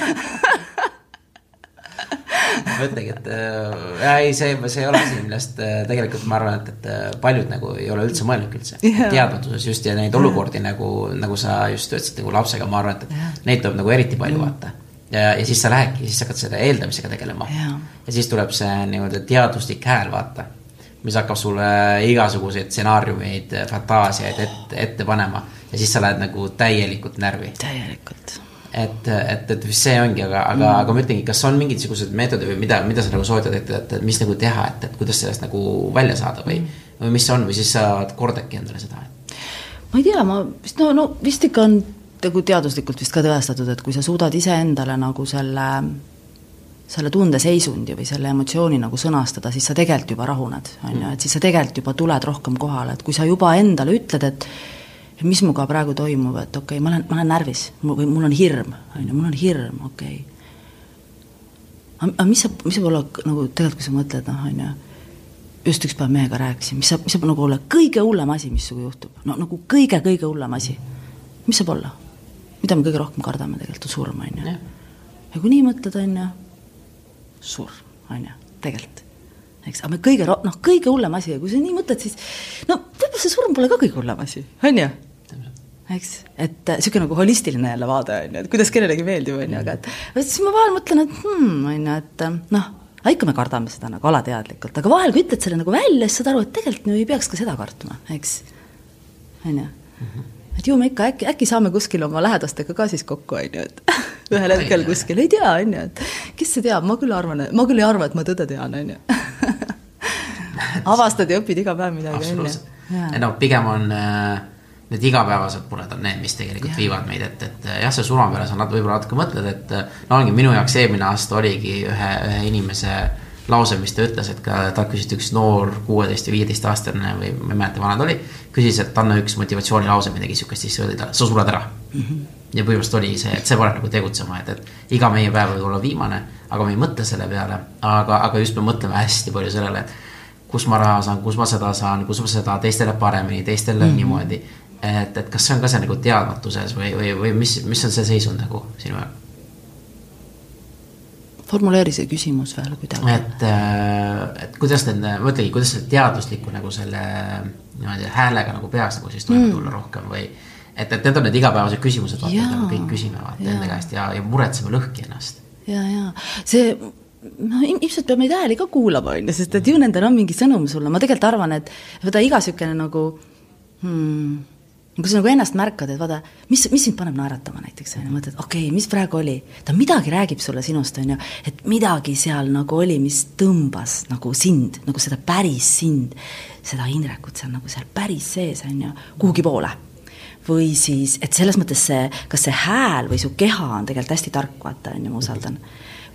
Ma ütlengi, et see ei ole asi, millest tegelikult ma arvan, et paljud nagu ei ole üldse mõelnud üldse. Teadmatuses just ja neid olukordi nagu sa just ütlesid nagu lapsega, ma arvan, et neid tuleb nagu eriti palju vaata. Ja siis sa lähedki, siis hakkad selle eeldamisega tegelema. Ja siis tuleb see nii-öelda teaduslik hääl vaata, mis hakkab sulle igasuguseid stsenaariumeid, fantaasiaid ette panema. Ja siis sa lähed nagu täielikult närvi. Täielikult. Et see ongi, aga ma ütlengi, kas on mingisugused meetodid või mida sa nagu sootad, et mis nagu teha, et kuidas sellest nagu välja saada või mis on, või siis sa kordadki endale seda? Ma ei tea, vist ikka on teaduslikult vist ka tõestatud, et kui sa suudad ise endale nagu selle tundeseisundi või selle emotsiooni nagu sõnastada, siis sa tegelikult juba rahuned, et siis sa tegelikult juba tuled rohkem kohale, et kui sa juba endale ütled, et mis muga praegu toimub, et okei, ma olen närvis või mul on hirm, okei. Aga mis saab olla nagu tegelikult, kui sa mõtled, just üks päev mehega rääkisin, mis saab nagu olla kõige hullem asi, mis sugu juhtub, nagu kõige hullem asi, mis saab olla? Mida me kõige rohkem kardame tegelikult on surm, ja kui nii mõtled, surm, tegelikult. Aga me kõige hullem asi, ja kui sa nii mõtled, siis võib-olla see surm pole ka kõige hullem asi, Eks? Et siuke nagu holistiline jälle vaade, et kuidas kellelegi meeldib, aga siis ma vahel mõtlen, et ikka me kardame seda nagu alateadlikult, aga vahel kui ütled selle nagu välja, siis saad aru, et tegelikult ei peaks ka seda kartma, eks? Et ju me ikka äkki saame kuskil oma lähedastega ka siis kokku, et ühel hetkel kuskil, ei tea, et kes see teab, ma küll ei arva, et ma tõde tean, avastad ja õpid iga päev midagi. Absoluutselt. Pigem on need igapäevased mured on need, mis tegelikult viivad meid, et jah, see surma peale sa võib-olla natuke mõtled, et ongi minu jaoks eelmine aasta oligi ühe inimese lause, mis ta ütles, et ka ta küsis üks noor 16 või 15 aastane või ma ei mäleta vanad oli, küsis, et anna üks motivatsiooni lause midagi siukest, siis öeldi ta, sa sured ära. Ja põhimõtteliselt oli see, et see paneb nagu tegutsema, et iga meie päev võib olla viimane, aga me ei mõtle selle peale, aga just me mõtleme hästi palju sellele, et kus ma raha saan, kus ma seda saan, kus ma seda teistele paremini, teistele niimoodi, et kas see on ka see nagu teadmatuses või mis on see seisund nagu sinu ajal? Formuleeri see küsimus veel kuidagi. Et kuidas mõtlegi, kuidas see teadusliku nagu selle häälega nagu peaks nagu siis toime tulla rohkem või et need on need igapäevased küsimused, vaata, me kõik küsime enda käest ja muretseme lõhki ennast. Ja. See, ilmselt peab meid hääli ka kuulama, sest et ju nendel on mingi sõnum sulle. Ma tegelikult arvan, et võta iga sükene nagu kui sa nagu ennast märkad, et vaada, mis sind paneb naeratama näiteks, mõtled, okei, mis praegu oli, ta midagi räägib sulle sinust, et midagi seal nagu oli, mis tõmbas nagu sind, nagu seda päris sind, seda Indrekut seal nagu seal päris sees, kuhugi poole. Või siis, et selles mõttes kas see hääl või su keha on tegelikult hästi tark, vaata, ma usaldan.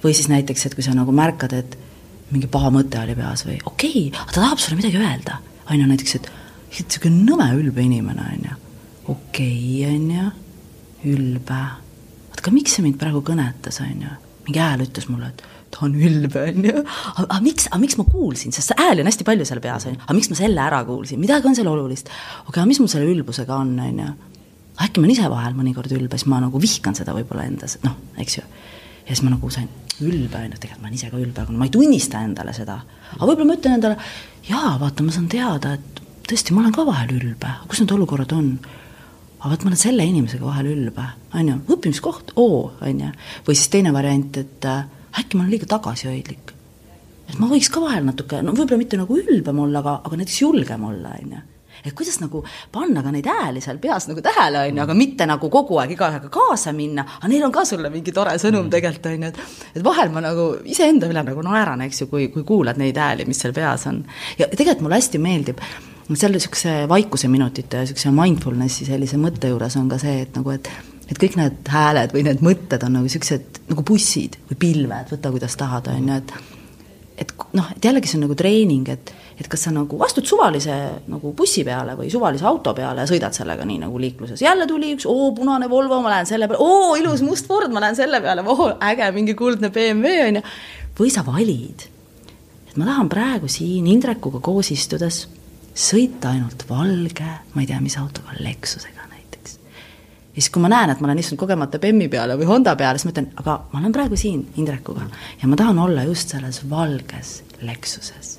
või siis näiteks, et kui sa nagu märkad, et mingi paha mõte oli peas või okei, ta tahab sulle midagi öelda, on ju näiteks, et siuke nõme ülbe inimene, on ju, okei, on ju, ülbe, aga miks see mind praegu kõnetas, on ju, mingi hääl ütles mulle, et ta on ülbe, on ju, aga miks ma kuulsin, sest see hääl on hästi palju seal peas, on ju, aga miks ma selle ära kuulsin, midagi on selle olulist, aga mis mul selle ülbusega on ju, äkki ma ise vahel mõnikord ülbe, siis ma nagu vihkan seda võib-olla endas, noh, eks ju, ja siis ma nagu sain ülbe, tegelikult ma olen ise ka ülbe, aga ma ei tunnista endale seda, aga võib-olla ma ütlen endale, jaa, vaata, ma saan teada, et tõesti, ma olen ka vahel ülbe, kus need olukorrad on, aga ma olen selle inimesega vahel ülbe, on ju, õppimiskoht, on ju, või siis teine variant, et äkki ma olen liiga tagasihoidlik, et ma võiks ka vahel natuke, no võib-olla mitte nagu ülbem olla, aga näiteks julgem olla, on ju. Et kuidas nagu panna ka neid hääli seal peas nagu tähele, on ju, aga mitte nagu kogu aeg igaühega kaasa minna, aga neil on ka sulle mingi tore sõnum tegelikult, on ju, et vahel ma nagu iseenda üle nagu naeran, eks ju, kui kuulad neid hääli, mis seal peas on. Ja tegelikult mulle hästi meeldib, seal niisuguse vaikuse minutite ja niisuguse mindfulnessi sellise mõtte juures on ka see, et nagu, et kõik need hääled või need mõtted on nagu niisugused nagu bussid või pilved, võta kuidas tahad, on ju, et noh, et jällegi see on nagu treening, et kas sa nagu astud suvalise nagu bussi peale või suvalise auto peale ja sõidad sellega nii nagu liikluses. Jälle tuli üks, punane Volvo, ma lähen selle peale, ilus must Ford, ma lähen selle peale, äge, mingi kuldne BMW, on ju. Või sa valid, et ma tahan praegu siin Indrekuga koos istudes sõita ainult valge, ma ei tea, mis autoga, Lexusega näiteks. Ja siis kui ma näen, et ma olen istunud kogemata Bemmi peale või Honda peale, siis ma ütlen, aga ma olen praegu siin Indrekuga ja ma tahan olla just selles valges Lexuses.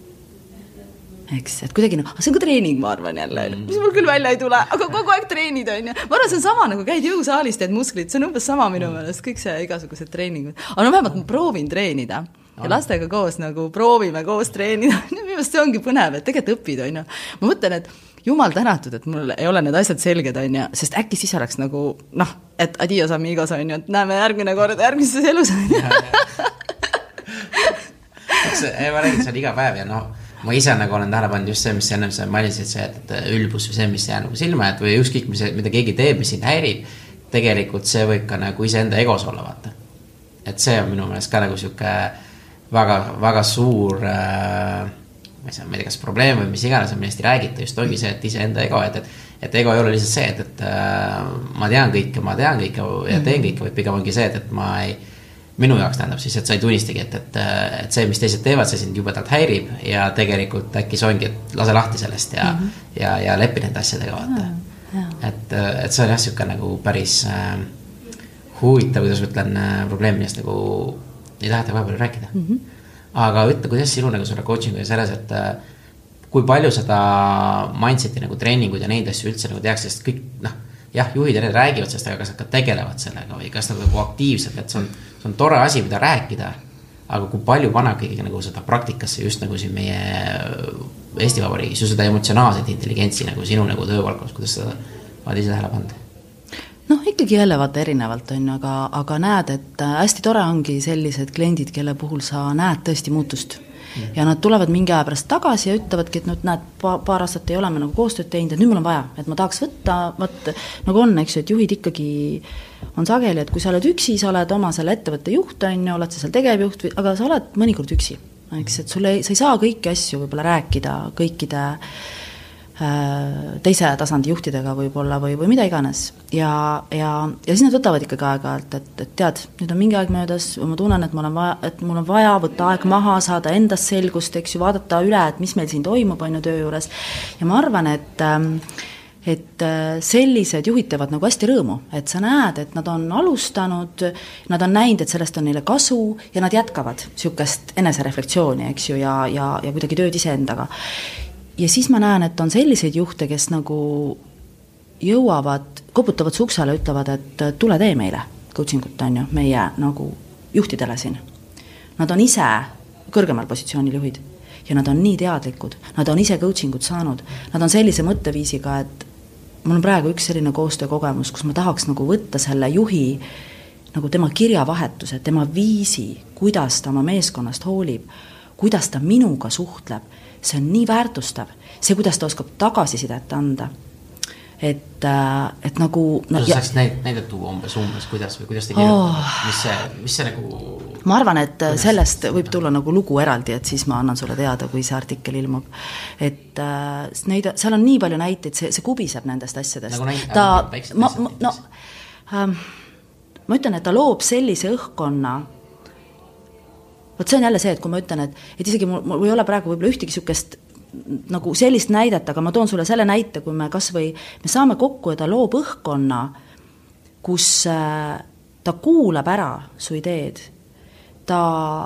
Eks, et kuidagi, see on ka treening, ma arvan jälle, mis mul küll välja ei tule, aga kogu aeg treenid, on ju. Ma arvan, see on sama, nagu käid jõusaalis, teed musklit, see on umbes sama minu meelest, kõik see igasugused treeningud. Aga no vähemalt ma proovin treenida ja lastega koos nagu proovime koos treenida. Minu meelest see ongi põnev, et tegelikult õpid, on ju. Ma mõtlen, et jumal tänatud, et mul ei ole need asjad selged, on ju, sest äkki siis oleks nagu, et adios amigos, on ju, et näeme järgmine kord järgmises elus. Ma räägin seal iga päev ja ma ise nagu olen tähele pannud just see, mis ennem sa mainisid, see, et ülbus või see, mis jää nagu silma, et või ükskõik, mida keegi teeb, mis sind häirib, tegelikult see võib ka nagu iseenda egos olla, vaata. Et see on minu meelest ka nagu siuke väga, väga suur, ma ei tea, kas probleem või mis iganes on millest räägita, just ongi see, et iseenda ego, et ego ei ole lihtsalt see, et ma tean kõike ja teen kõike, või pigem ongi see, et ma ei minu jaoks tähendab siis, et sa ei tunnistagi, et see, mis teised teevad, see sind jubedalt häirib ja tegelikult äkki see ongi, et lase lahti sellest ja lepi nende asjadega, vaata. Et see on jah siuke nagu päris huvitav, kuidas ma ütlen, probleem, millest nagu ei taheta väga palju rääkida. Aga ütle, kuidas sinu nagu selle coachingu ja selles, et kui palju seda mindseti nagu treeninguid ja neid asju üldse nagu tehakse, sest kõik, jah, juhid ja need räägivad sellest, aga kas nad ka tegelevad sellega või kas nad nagu aktiivselt, et see on tore asi, mida rääkida, aga kui palju paneb ikkagi nagu seda praktikasse just nagu siin meie Eesti Vabariigis, ju seda emotsionaalset intelligentsi nagu sinu nagu töövaldkonnas, kuidas seda oled ise tähele pannud? Ikkagi jälle vaata erinevalt on, aga näed, et hästi tore ongi sellised kliendid, kelle puhul sa näed tõesti muutust. Ja nad tulevad mingi aja pärast tagasi ja ütlevadki, et nüüd näed, paar aastat ei ole me nagu koostööd teinud, et nüüd mul on vaja, et ma tahaks võtta, nagu on, eks ju, et juhid ikkagi on sageli, et kui sa oled üksi, sa oled oma selle ettevõtte juht, on ju, oled sa seal tegevjuht, aga sa oled mõnikord üksi, eks, et sa ei saa kõiki asju võib-olla rääkida kõikide teise tasandi juhtidega võib-olla või mida iganes ja siis nad võtavad ikkagi aeg-ajalt, et tead, nüüd on mingi aeg möödas, ma tunnen, et mul on vaja võtta aeg maha, saada endast selgust, eks ju, vaadata üle, et mis meil siin toimub, on ju, töö juures ja ma arvan, et sellised juhid teevad nagu hästi rõõmu, et sa näed, et nad on alustanud, nad on näinud, et sellest on neile kasu ja nad jätkavad niisugust enesereflektsiooni, eks ju, ja kuidagi tööd iseendaga. Ja siis ma näen, et on selliseid juhte, kes nagu jõuavad, koputavad su uksele, ütlevad, et tule tee meile coachingut, on ju, meie nagu juhtidele siin. Nad on ise kõrgemal positsioonil juhid ja nad on nii teadlikud, nad on ise coachingut saanud, nad on sellise mõtteviisiga, et mul on praegu üks selline koostöökogemus, kus ma tahaks nagu võtta selle juhi nagu tema kirjavahetuse, tema viisi, kuidas ta oma meeskonnast hoolib, kuidas ta minuga suhtleb, see on nii väärtustav, see, kuidas ta oskab tagasisidet anda. et nagu no, sa saaks näidata umbes, kuidas te kirjutate, mis see nagu ma arvan, et sellest võib tulla nagu lugu eraldi, et siis ma annan sulle teada, kui see artikkel ilmub, et seal on nii palju näiteid, see kubiseb nendest asjadest nagu ma ütlen, et ta loob sellise õhkkonna, vot see on jälle see, et kui ma ütlen, et isegi mul ei ole praegu võib-olla ühtegi sükest nagu sellist näidet, aga ma toon sulle selle näite, kui me kas või me saame kokku ja ta loob õhkkonna, kus ta kuulab ära su ideed, ta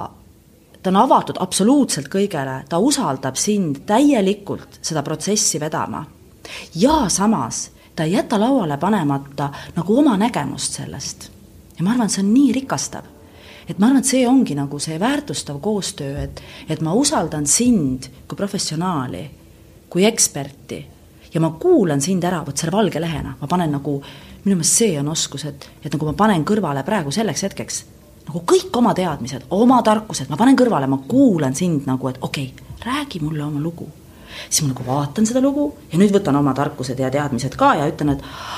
on avatud absoluutselt kõigele, ta usaldab sind täielikult seda protsessi vedama ja samas ta ei jäta lauale panemata nagu oma nägemust sellest ja ma arvan, see on nii rikastav. Et ma arvan, et see ongi nagu see väärtustav koostöö, et ma usaldan sind kui professionaali, kui eksperti ja ma kuulan sind ära, võt selle valge lehena, ma panen nagu, minu meelest see on oskus, et nagu ma panen kõrvale praegu selleks hetkeks, nagu kõik oma teadmised, oma tarkused, ma panen kõrvale, ma kuulan sind nagu, et okei, räägi mulle oma lugu. Siis ma nagu vaatan seda lugu ja nüüd võtan oma tarkused ja teadmised ka ja ütlen,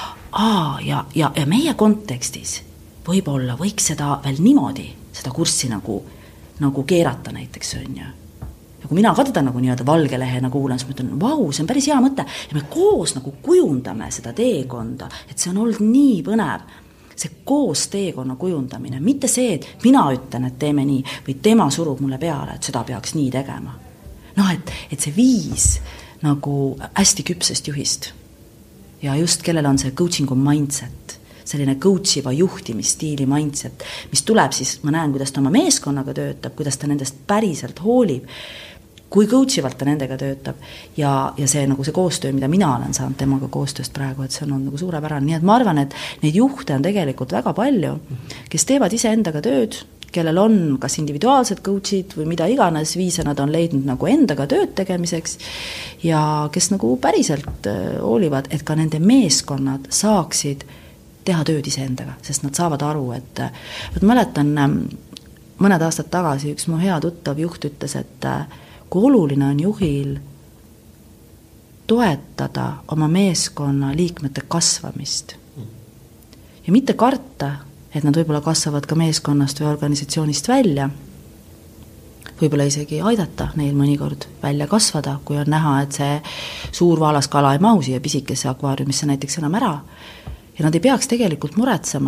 et ja meie kontekstis võib-olla võiks seda veel niimoodi, seda kurssi nagu keerata näiteks on ja kui mina ka teda nagu nii-öelda valge lehena kuulan, siis ma ütlen, vau, see on päris hea mõte ja me koos nagu kujundame seda teekonda, et see on olnud nii põnev, see koos teekonna kujundamine, mitte see, et mina ütlen, et teeme nii või tema surub mulle peale, et seda peaks nii tegema. Et see viis nagu hästi küpsest juhist ja just kellel on see coachingu mindset, selline coachiva juhtimisstiili mindset, mis tuleb siis, ma näen, kuidas ta oma meeskonnaga töötab, kuidas ta nendest päriselt hoolib, kui coachivalt ta nendega töötab ja see, nagu see koostöö, mida mina olen saanud temaga koostööst praegu, et see on nagu suurepärane. Nii et ma arvan, et neid juhte on tegelikult väga palju, kes teevad ise endaga tööd, kellel on kas individuaalsed coachid või mida iganes viise nad on leidnud nagu endaga tööd tegemiseks ja kes nagu päriselt hoolivad, et ka nende meeskonnad saaksid teha tööd iseendaga, sest nad saavad aru, et mäletan mõned aastad tagasi üks mu hea tuttav juht ütles, et kui oluline on juhil toetada oma meeskonna liikmete kasvamist ja mitte karta, et nad võib-olla kasvavad ka meeskonnast või organisatsioonist välja, võib-olla isegi aidata neil mõnikord välja kasvada, kui on näha, et see suur vaalas kala ei mahu siia pisikesse akvaariumisse näiteks enam ära ja nad ei peaks tegelikult muretsema,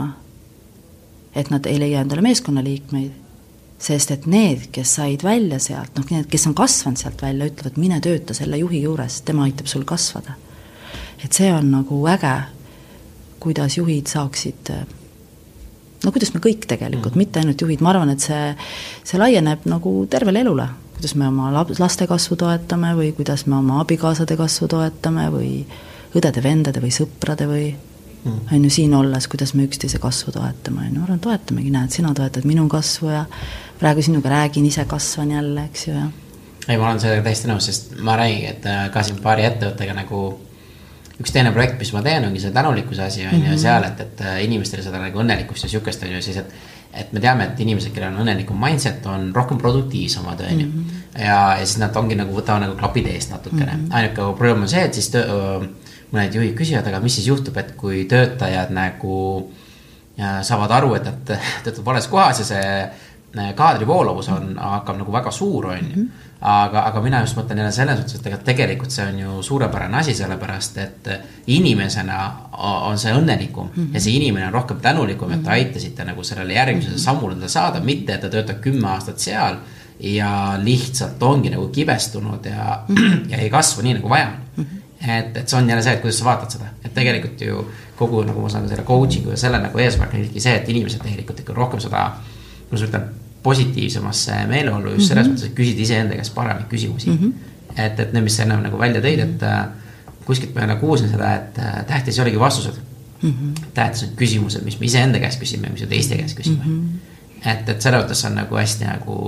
et nad ei leia endale meeskonnaliikmeid, sest et need, kes said välja sealt, need, kes on kasvanud sealt välja, ütlevad, mine tööta selle juhi juures, tema aitab sul kasvada. Et see on nagu äge, kuidas juhid saaksid, kuidas me kõik tegelikult, mitte ainult juhid, ma arvan, et see laieneb nagu tervele elule, kuidas me oma laste kasvu toetame või kuidas me oma abikaasade kasvu toetame või õdede, vendade või sõprade või on ju siin olles, kuidas me üksteise kasvu toetame. Ma arvan, toetamegi, näed, sina toetad minu kasvu ja praegu sinuga räägin, ise kasvan jälle, eks ju. Ja. Ei, ma olen seda täiesti nõus, sest ma räägin, et ka siin paari ettevõttega nagu üks teine projekt, mis ma teen, ongi see tänulikkuse asi on ja seal, et inimestele seda nagu õnnelikkust ja sükest on ju siis, et me teame, et inimesed, kellel on õnnelikum mindset, on rohkem produktiivsemad on ju. Ja siis nad ongi nagu, võtavad nagu klapid eest natukene. Ainuke probleem on see, et siis mõned juhid küsivad, aga mis siis juhtub, et kui töötajad nagu saavad aru, et nad töötavad vales kohas ja see kaadri voolavus hakkab nagu väga suur on ju. Aga mina just mõtlen jälle selles suhtes, et tegelikult see on ju suurepärane asi sellepärast, et inimesena on see õnnelikum ja see inimene on rohkem tänulikum, et ta aitasite nagu sellele järgmisele sammule saada, mitte et ta töötab 10 aastat seal ja lihtsalt ongi nagu kibestunud ja ei kasva nii nagu vaja. Et see on jälle see, et kuidas sa vaatad seda, et tegelikult ju kogu, nagu ma saan selle coachingu ja selle nagu eesmärk on ikkagi see, et inimesed tegelikult ikka rohkem seda, kuidas ma ütlen, positiivsemasse meeleolu just selles mõttes, et küsid ise enda käest paremaid küsimusi. Et need, mis sa enam nagu välja tõid, et kuskilt me kuulsin seda, et tähtis ei olegi vastused. Tähtis on küsimused, mis me ise enda käest küsime, mis me teiste käest küsime. Et selle võttes on nagu hästi nagu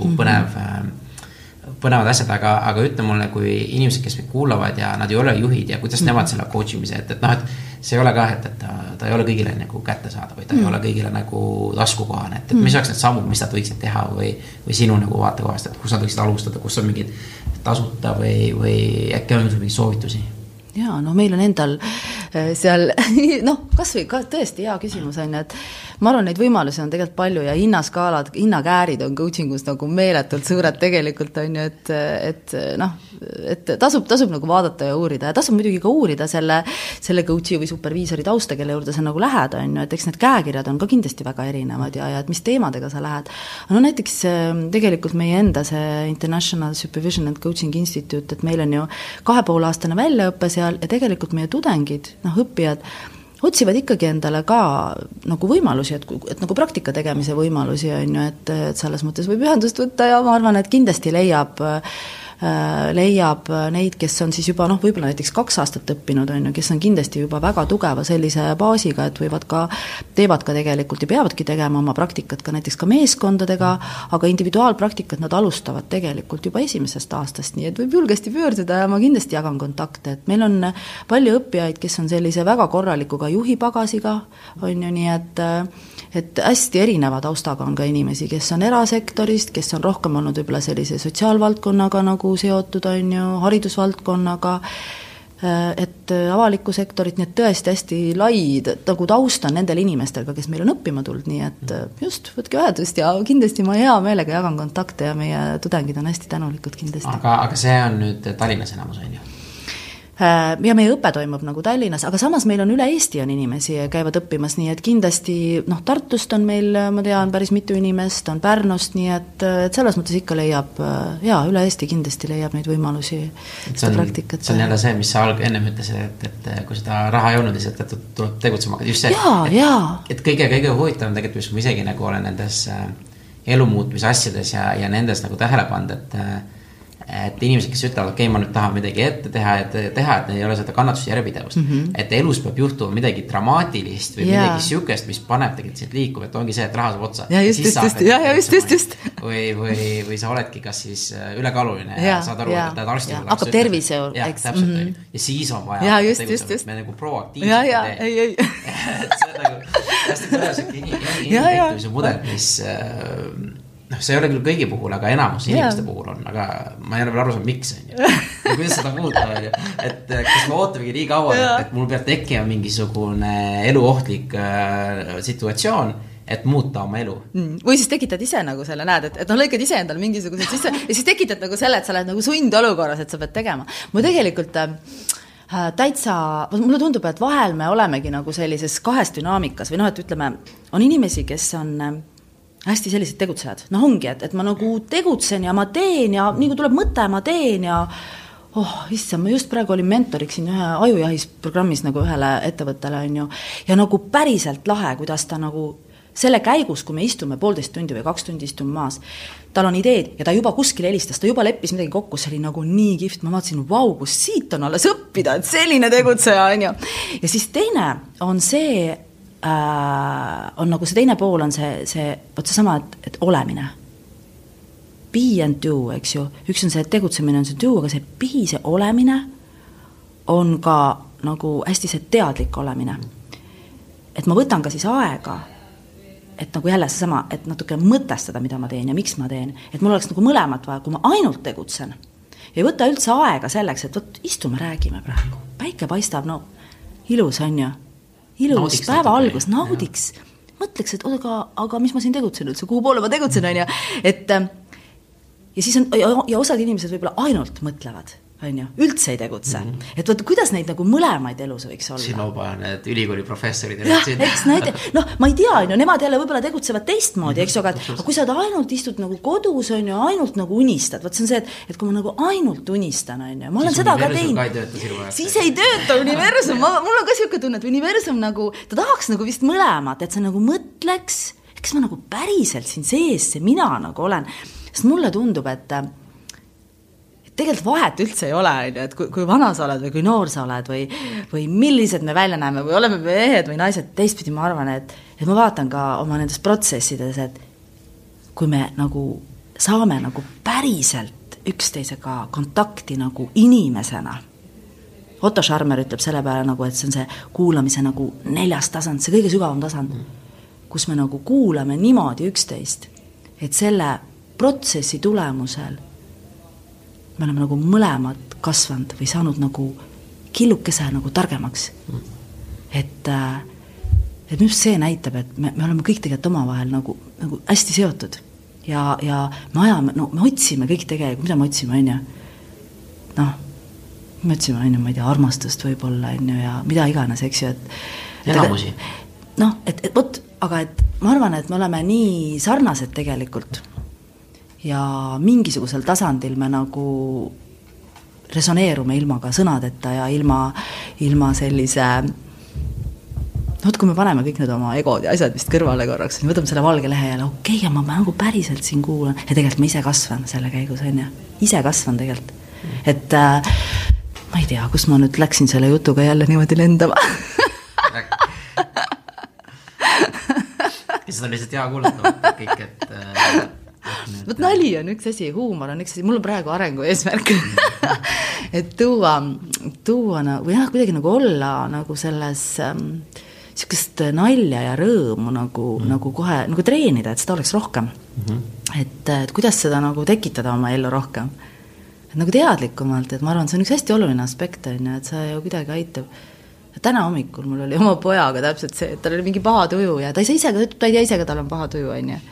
põnevad asjad, aga ütle mulle, kui inimesed, kes meid kuulavad ja nad ei ole juhid ja kuidas nemad selle coachimise, et see ei ole ka, et ta ei ole kõigile nagu kätte saada või ta ei ole kõigile nagu taskukohane, et mis oleks need sammud, mis nad võiksid teha või sinu nagu vaatekohast, et kus nad võiksid alustada, kus on mingid tasuta või äkki on mingi soovitusi? Jaa, no meil on endal seal, noh, kas või tõesti hea küsimus on, et ma arvan, neid võimalusi on tegelikult palju ja hinnaskaalad, hinnakäärid on coachingus nagu meeletult suured tegelikult on ju, et noh, et tasub nagu vaadata ja uurida ja tasub muidugi ka uurida selle coachi või superviisori tausta, kelle juurde sa nagu lähed, on ju, et eks need käekirjad on ka kindlasti väga erinevad ja et mis teemadega sa lähed. No näiteks tegelikult meie enda see International Supervision and Coaching Institute, et meil on ju 2,5-aastane väljaõppe seal ja tegelikult meie tudengid, noh, õppijad, otsivad ikkagi endale ka nagu võimalusi, et nagu praktika tegemise võimalusi on ju, et selles mõttes võib ühendust võtta ja ma arvan, et kindlasti leiab neid, kes on siis juba võib-olla näiteks 2 aastat õppinud on ju, kes on kindlasti juba väga tugeva sellise baasiga, et teevad ka tegelikult ja peavadki tegema oma praktikat ka näiteks ka meeskondadega, aga individuaalpraktikat nad alustavad tegelikult juba 1. aastast, nii et võib julgesti pöörduda ja ma kindlasti jagan kontakte, et meil on palju õppijaid, kes on sellise väga korralikuga juhipagasiga, on ju, nii et hästi erineva taustaga on ka inimesi, kes on erasektorist, kes on rohkem olnud võib-olla sellise sotsiaalvaldkonnaga nagu seotud, on ju, haridusvaldkonnaga, et avalikku sektorit, nii et tõesti hästi lai nagu taust on nendel inimestel, kes meil on õppima tulnud, nii et just, võtke ühendust ja kindlasti ma hea meelega jagan kontakte ja meie tudengid on hästi tänulikud kindlasti. Aga see on nüüd Tallinnas enamus, on ju? Ja meie õpe toimub nagu Tallinnas, aga samas meil on üle Eesti on inimesi käivad õppimas, nii et kindlasti Tartust on meil, ma tean, päris mitu inimest, on Pärnust, nii et selles mõttes ikka leiab, üle Eesti kindlasti leiab neid võimalusi seda praktikat. See on jälle see, mis sa ennem ütlesid, et kui seda raha ei olnud, et tuleb tegutsema, just see, et kõige huvitavam tegelikult, mis ma isegi nagu olen nendes elumuutmise asjades ja nendes nagu tähele pannud, et inimesed, kes ütlevad, okei, ma nüüd tahan midagi ette teha, et neil ei ole seda kannatust ja järjepidevust. Et elus peab juhtuma midagi dramaatilist või midagi siukest, mis paneb tegelikult siit liikuma, et ongi see, et raha saab otsa. Ja just. Või sa oledki kas siis ülekaaluline ja saad aru, et tahad arsti. Hakkab tervise, eks. Täpselt, ja siis on vaja tegutsema, et me nagu proaktiivselt ei. See on nagu hästi tõeselt inimtekkimise mudel, mis see ei ole küll kõigi puhul, aga enamus inimeste puhul on, aga ma ei ole veel aru saanud, miks on ju. Ja kuidas seda muuta on ju, et kas me ootamegi nii kaua, et mul peab tekkima mingisugune eluohtlik situatsioon, et muuta oma elu. Või siis tekitad ise nagu selle, näed, et lõikad ise endale mingisugused sisse ja siis tekitad nagu selle, et sa lähed nagu sundolukorras, et sa pead tegema. Ma tegelikult täitsa, mulle tundub, et vahel me olemegi nagu sellises kahes dünaamikas või et ütleme, on inimesi, kes on hästi sellised tegutsejad. Ongi, et ma nagu tegutsen ja ma teen ja nii kui tuleb mõte, ma teen ja issand, ma just praegu olin mentoriks siin ühe ajujahis programmis nagu ühele ettevõttele on ju ja nagu päriselt lahe, kuidas ta nagu selle käigus, kui me istume 1,5 tundi või 2 tundi istume maas, tal on ideed ja ta juba kuskil helistas, ta juba leppis midagi kokku, see oli nagu nii kihvt, ma vaatasin, kus siit on alles õppida, et selline tegutseja on ju. Ja siis teine on see on nagu see teine pool on see võt seesama, et olemine. Be and do, eks ju. Üks on see, et tegutsemine on see do, aga see be, see olemine on ka nagu hästi see teadlik olemine. Et ma võtan ka siis aega, et nagu jälle seesama, et natuke mõtestada, mida ma teen ja miks ma teen. Et mul oleks nagu mõlemat vaja, kui ma ainult tegutsen. Ja võta üldse aega selleks, et võt, istume, räägime praegu. Päike paistab, ilus on ju. Ilus, päeva algus, naudiks, mõtleks, et aga mis ma siin tegutsen üldse, kuhu poole ma tegutsen on ja siis on, ja osad inimesed võib-olla ainult mõtlevad, on ju, üldse ei tegutse. Et võtta, kuidas neid nagu mõlemaid elus võiks olla? Siin oba on need ülikooli professorid. Eks ma ei tea, nemad jälle võib-olla tegutsevad teistmoodi, eks ju, aga kui sa ainult istud nagu kodus, on ju, ainult nagu unistad, võt see on see, et kui ma nagu ainult unistan, on ju, ma olen seda ka teinud. Siis ei tööta universum, mul on ka siuke tunne, et universum nagu, ta tahaks nagu vist mõlemat, et sa nagu mõtleks, eks ma nagu päriselt siin sees, see mina nagu olen, sest mulle tundub, et tegelikult vahet üldse ei ole, et kui vana sa oled või kui noor sa oled või millised me välja näeme või oleme mehed või naised, teistpidi ma arvan, et ma vaatan ka oma nendes protsessides, et kui me nagu saame nagu päriselt üksteisega kontakti nagu inimesena. Otto Scharmer ütleb selle peale nagu, et see on see kuulamise nagu 4. tasand, see kõige sügavam tasand, kus me nagu kuulame niimoodi üksteist, et selle protsessi tulemusel me oleme nagu mõlemad kasvanud või saanud nagu killukese nagu targemaks. et minu just see näitab, et me oleme kõik tegelikult omavahel nagu hästi seotud ja me ajame, me otsime kõik tegelikult, mida me otsime, on ju? Me otsime, on ju, ma ei tea, armastust võib-olla, on ju, ja mida iganes, eks ju, elamusi. Et võt, aga et ma arvan, et me oleme nii sarnased tegelikult ja mingisugusel tasandil me nagu resoneerume ilma ka sõnadeta ja ilma sellise kui me paneme kõik need oma egod ja asjad vist kõrvale korraks, võtame selle valge lehe ja okei, ja ma nagu päriselt siin kuulan ja tegelikult ma ise kasvan selle käigus, on ju, ise kasvan tegelikult, et ma ei tea, kus ma nüüd läksin selle jutuga jälle niimoodi lendama. Ja seda on lihtsalt hea kuulata kõik, et Võt nali on üks asi, huumor on üks asi, mul on praegu arengu eesmärk, et tuua või kuidagi nagu olla nagu selles sihukest nalja ja rõõmu nagu kohe, nagu treenida, et seda oleks rohkem. Et kuidas seda nagu tekitada oma ellu rohkem. Et nagu teadlikumalt, et ma arvan, see on üks hästi oluline aspekt, et see ju kuidagi aitab. Täna hommikul mul oli oma pojaga täpselt see, et tal oli mingi paha tuju ja ta ei tea ise, tal on paha tuju, on ju.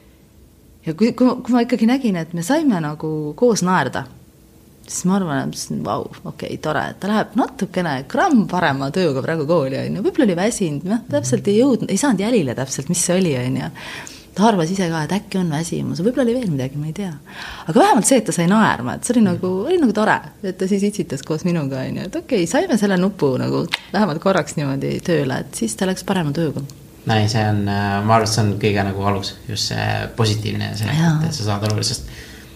Ja kui ma ikkagi nägin, et me saime nagu koos naerda, siis ma arvan, et vau, okei, tore, et ta läheb natukene gramm parema tööga praegu kooli, on ju. Võib-olla oli väsinud, täpselt ei saanud jälile täpselt, mis see oli, on ju. Ta arvas ise ka, et äkki on väsimus, võib-olla oli veel midagi, ma ei tea. Aga vähemalt see, et ta sai naerma, et see oli nagu tore, et ta siis itsitas koos minuga, on ju. Et okei, saime selle nupu nagu vähemalt korraks niimoodi tööle, et siis ta läks parema tööga. Näi, see on, ma arvan, see on kõige nagu alus, just see positiivne see, et sa saad aru, sest